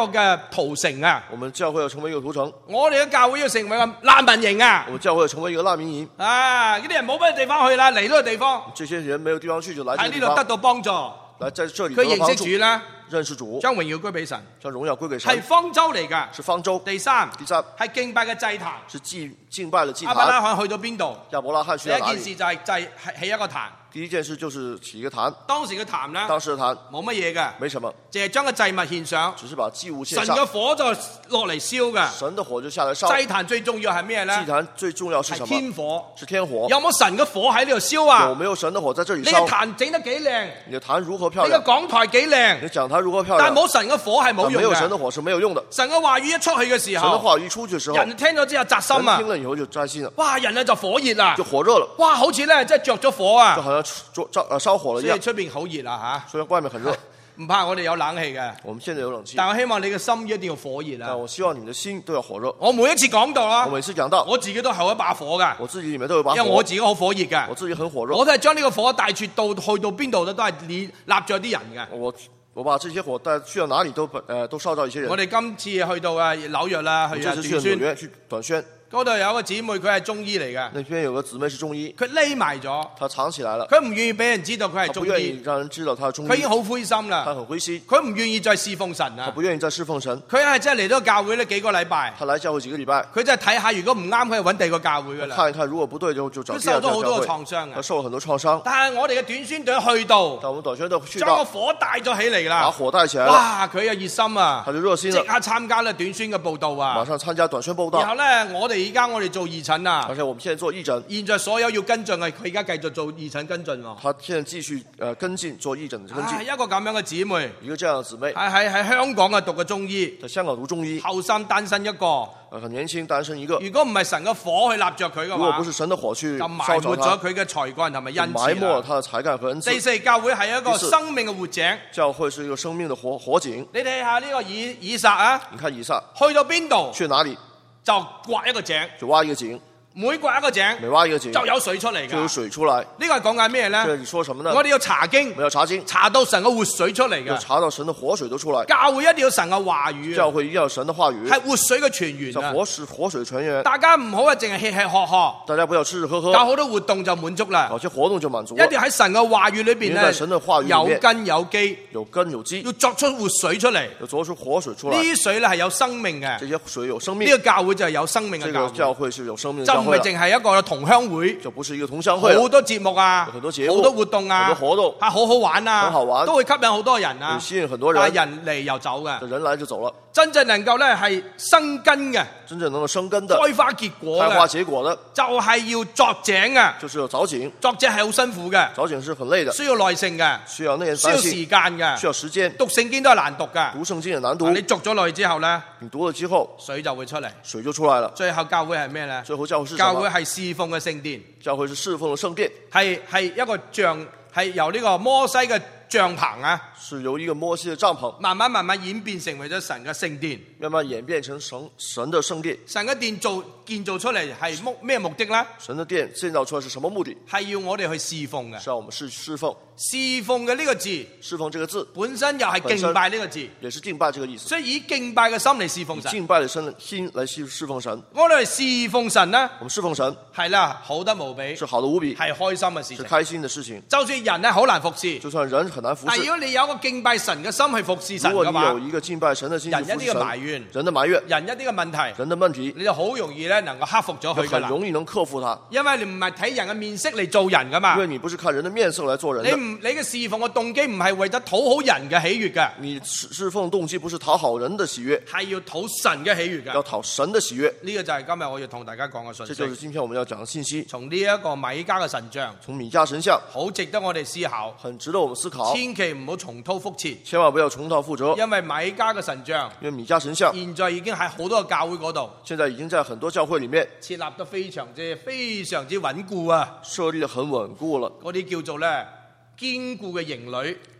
嘅屠城啊！ 我們教會要成為一個屠城， 我哋嘅教會要成為個難民營啊！ 我們教會要成為一個難民營。 啊！呢啲人冇乜地方去啦，嚟呢個地方這些人沒有地方去，就來這個地方喺呢度得到幫助。 來在這裏佢得到幫助認識主，啦， 認識主， 將榮耀歸俾神， 將榮耀歸給係神。 方舟嚟㗎。 是方舟。 第三， 第三係敬拜嘅祭壇。 是祭敬拜的祭亞伯拉壇。 罕去到邊度？ 亞伯拉罕去第一到哪裡？ 件事就係祭係起一個壇。 第一件事就是起一個壇。 當時嘅壇咧， 當時的壇冇乜嘢嘅， 沒什麼， 淨係將個祭物獻上， 只是把祭物獻神上， 嘅火就落嚟燒㗎。 神的火就下來燒。 祭壇最重要係咩咧？ 祭壇最重要是什係麼？ 天火。 是天火。 有冇神嘅火喺呢度燒啊？ 有沒有神的火在這裡你嘅燒？ 壇整得幾靚， 你的壇如何漂你嘅亮？ 講台幾你靚， 的講壇如何漂亮？ 但係冇神嘅火係冇但用嘅。 沒有神的火是沒有用的。 神嘅話語一出去嘅時候， 神的話語一出去的時候， 人聽咗之後扎心啊人聽！了以後就扎心了， 哇，人啊就火熱啦就，火熱了， 哇，好似咧即係着咗火就啊！ 好像燒燒呃燒火了一樣。 所以出邊好熱啊所以外面很熱， 嚇，唔怕我哋有冷氣嘅， 我們現在有冷氣， 但我希望你嘅心一定要火熱啊！ 但我希望你們的心都要火熱。 我每一次講到啦我，每次講到， 我自己都係一把火㗎， 我自己裡面都有把因為我火， 自己好火熱㗎我，自己很火熱。 我都係將呢個火帶住到去到邊度咧，都係立立咗啲人嘅。 我我把這些火帶去到哪裡都呃都燒到一些人。 我哋今次去到啊紐約啦，去啊我這次去了紐短宣約去短宣， 嗰度有一個姊妹，佢係中醫嚟嘅， 那邊有個姊妹是中醫， 佢匿埋咗， 她藏起來了， 佢唔願意俾人知道佢係她不中醫， 願意讓人知道她是中醫， 佢已經好灰心啦她，很灰心， 佢唔願意再侍奉神啊， 她不願意再侍奉神。 佢係真係嚟到教會呢幾個禮拜， 她來教會幾個禮拜， 佢真係睇下如果唔啱，佢就揾第二個教會噶啦。 看一看如果不對就就找佢第二受咗好多嘅家教會。 創傷啊！ 她受了很多創傷， 但係我哋嘅短宣隊去到， 但我們短宣隊去將個到， 火帶咗起嚟把啦， 火帶起來了， 哇！佢有熱心啊她，就熱心了， 即刻參加咧短宣嘅報道馬啊！ 上參加短宣報道。 然後咧，我哋而家我哋做義診啊而，且我們現在做義診， 現在所有要跟進嘅，佢而家繼續做義診跟進喎。 她現在繼續呃跟進做義診的跟進啊，。一個咁樣嘅姊妹， 一個這樣的姊妹， 係喺喺香港啊讀嘅中醫， 在香港讀中醫， 後生單身一個。 呃很年輕，單身一個。 如果唔係神嘅火去立着佢嘅話如果不，是神的火去就埋燒着他， 沒咗佢嘅才幹同埋就恩埋沒了賜啦。 他的才幹和恩第賜。 四，教會係一個第四生命嘅活井。 教會是一個生命的火火井。 你睇下呢個以以撒啊， 你看以撒去到邊度去哪裡就挖一個井， 就挖一個井， 每掘一個井每挖一個井就有水出嚟就有㗎。 水出來。 呢個係講緊咩咧？ 這你說什麼呢？ 我哋要查經我，們要查經， 查到神嘅活水出嚟要㗎。 查到神的活水都出來。 教會一定要神嘅話語啊， 教會一定要有神的話語， 係活水嘅泉源啊！ 叫活水活水泉源。 大家唔好啊，淨係吃吃喝喝， 大家不要吃吃喝搞喝， 好多活動就滿足啦。 搞些活動就滿足一定要喺神嘅話語裏邊因為在神的話語咧， 裡面有根有基， 有根有基， 要作出活水出嚟。 要做出活水出呢來。 啲水咧係有生命嘅， 這些水有生命呢，個教會就係有生命這嘅教會， 個教會是有生命的就唔係教會了， 淨係一個同鄉會， 就不是一個同鄉會了好多節目啊， 有很多節目好多活動啊， 很多活動啊好好玩啊， 很好玩都會吸引好多人啊會，吸引很多人， 但係人嚟又走嘅， 人來就走了。 真正能夠咧係生根嘅、 真正能夠生根的、 開花結果開花嘅， 結果的， 就係要作井啊！ 就是有鑿井。 作井係好辛苦嘅， 鑿井是很累的， 需要耐性嘅， 需要內需要時耐性， 間嘅， 需要時間。 讀聖經都係難讀嘅。 讀聖經也難讀啊，你讀咗落去之後咧， 你讀了之後， 水就會出嚟。 水就出來了。 最後教會係咩咧？ 最後教會是什教會麼？ 係侍奉嘅聖殿， 教會是侍奉的聖殿， 係係一個像係由呢個摩西嘅帳篷啊， 是由一個摩西的帳篷慢慢慢慢演變成為咗神嘅聖殿。 慢慢演變成神神的聖殿。 神嘅殿做建造出嚟係目咩目的咧？ 神的殿建造出來是什麼目的？ 係要我哋去侍奉嘅。 是讓我們是侍奉。 侍奉嘅呢個字侍奉這個字本身又係敬拜呢個字， 也是敬拜這個意思。 所以以敬拜嘅心嚟侍奉以神。 敬拜的心心來侍侍奉神。 我哋侍奉神呢， 我們侍奉神係啦，好得無比， 是好的無比， 係開心嘅事情。 是開心的事情。 就算人咧好難服侍， 就算人很難服侍但係如，果你有個敬拜神嘅心去服侍神如果你有嘅話， 一個敬拜神的心去服侍人一啲嘅埋神， 怨， 人的埋怨， 人一啲嘅問題， 人的問題， 你就好容易咧能夠克服咗就佢噶啦。 很容易能克服它。 因為你唔係睇人嘅面色嚟做人噶嘛因，為你不是看人的面色來做人的， 你唔你嘅侍奉嘅動機唔係為咗討好人嘅喜悅嘅， 你侍侍奉動機不是討好人的喜悅， 係要討神嘅喜悅嘅。 要討神的喜悅。 呢個就係今日我要同大家講嘅信這就是息。 今天我們要講的信息。 從呢一個米迦嘅神像， 從米迦神像好值得我哋思考， 很值得我們思考， 千祈唔好重蹈覆轍。 千萬不要重蹈覆轍。 因為米迦嘅神像因為米迦神像現在已經喺好多個教會嗰度現在已經在很多教會裡面設立得非常之非常之穩固啊！ 設立得很穩固了。 嗰啲叫做咧堅固嘅營壘，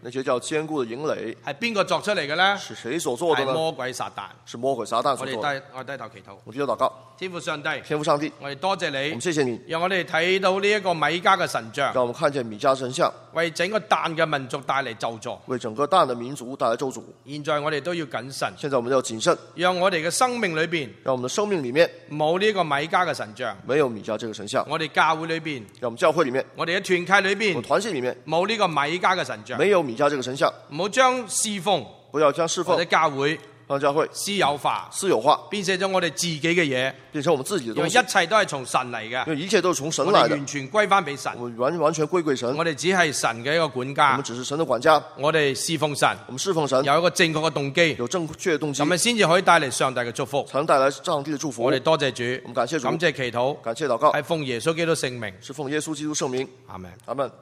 那些叫堅固的營壘， 係邊個作出嚟嘅呢？ 是誰所做的呢？ 係魔鬼撒旦。 是魔鬼撒旦我哋所做的。 低我哋低頭祈禱， 我們就禱告， 天父上帝， 天父上帝， 我哋多謝我你們，謝謝你， 讓我哋睇到呢一個米迦嘅神像， 讓我們看見米迦神像為整個但嘅民族帶嚟咒詛。 為整個大的民族帶來咒詛。 現在我哋都要謹慎， 現在我們要謹慎， 讓我哋嘅生命裏邊讓我們的生命裡面冇呢個米迦嘅神像， 沒有米迦這個神像， 我哋教會裏邊， 讓我們教會裡面， 我哋嘅團契裏我們邊團契裡面冇呢個米迦嘅神像， 沒有米迦這個神像， 唔好將侍奉不要將侍或者奉教會讓教會私有化， 私有化， 變成咗我哋自己嘅嘢， 變成我們自己的因為東西， 一切都係從神嚟嘅， 因為一切都是從神我來的， 哋完全歸翻俾神， 我們完完全歸歸神， 我哋只係神嘅一個管我家們，只是神的管家， 我哋侍奉神， 我們侍奉神， 有一個正確嘅動機， 有正確的動機咁，樣先至可以帶嚟上帝嘅祝福。 才能帶來上帝的祝福。 我哋多謝主， 我們感謝主， 感謝祈禱， 感謝禱告， 係奉耶穌基督聖名， 是奉耶穌基督聖名， 阿門。 阿門。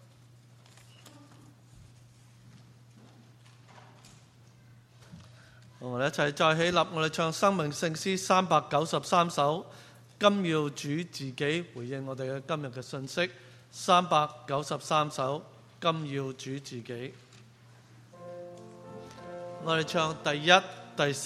我哋一齊再起立，我哋唱生命聖詩三百九十三首，今要主自己回應我哋嘅今日嘅信息。三百九十三首，今要主自己。我哋唱第一、第三。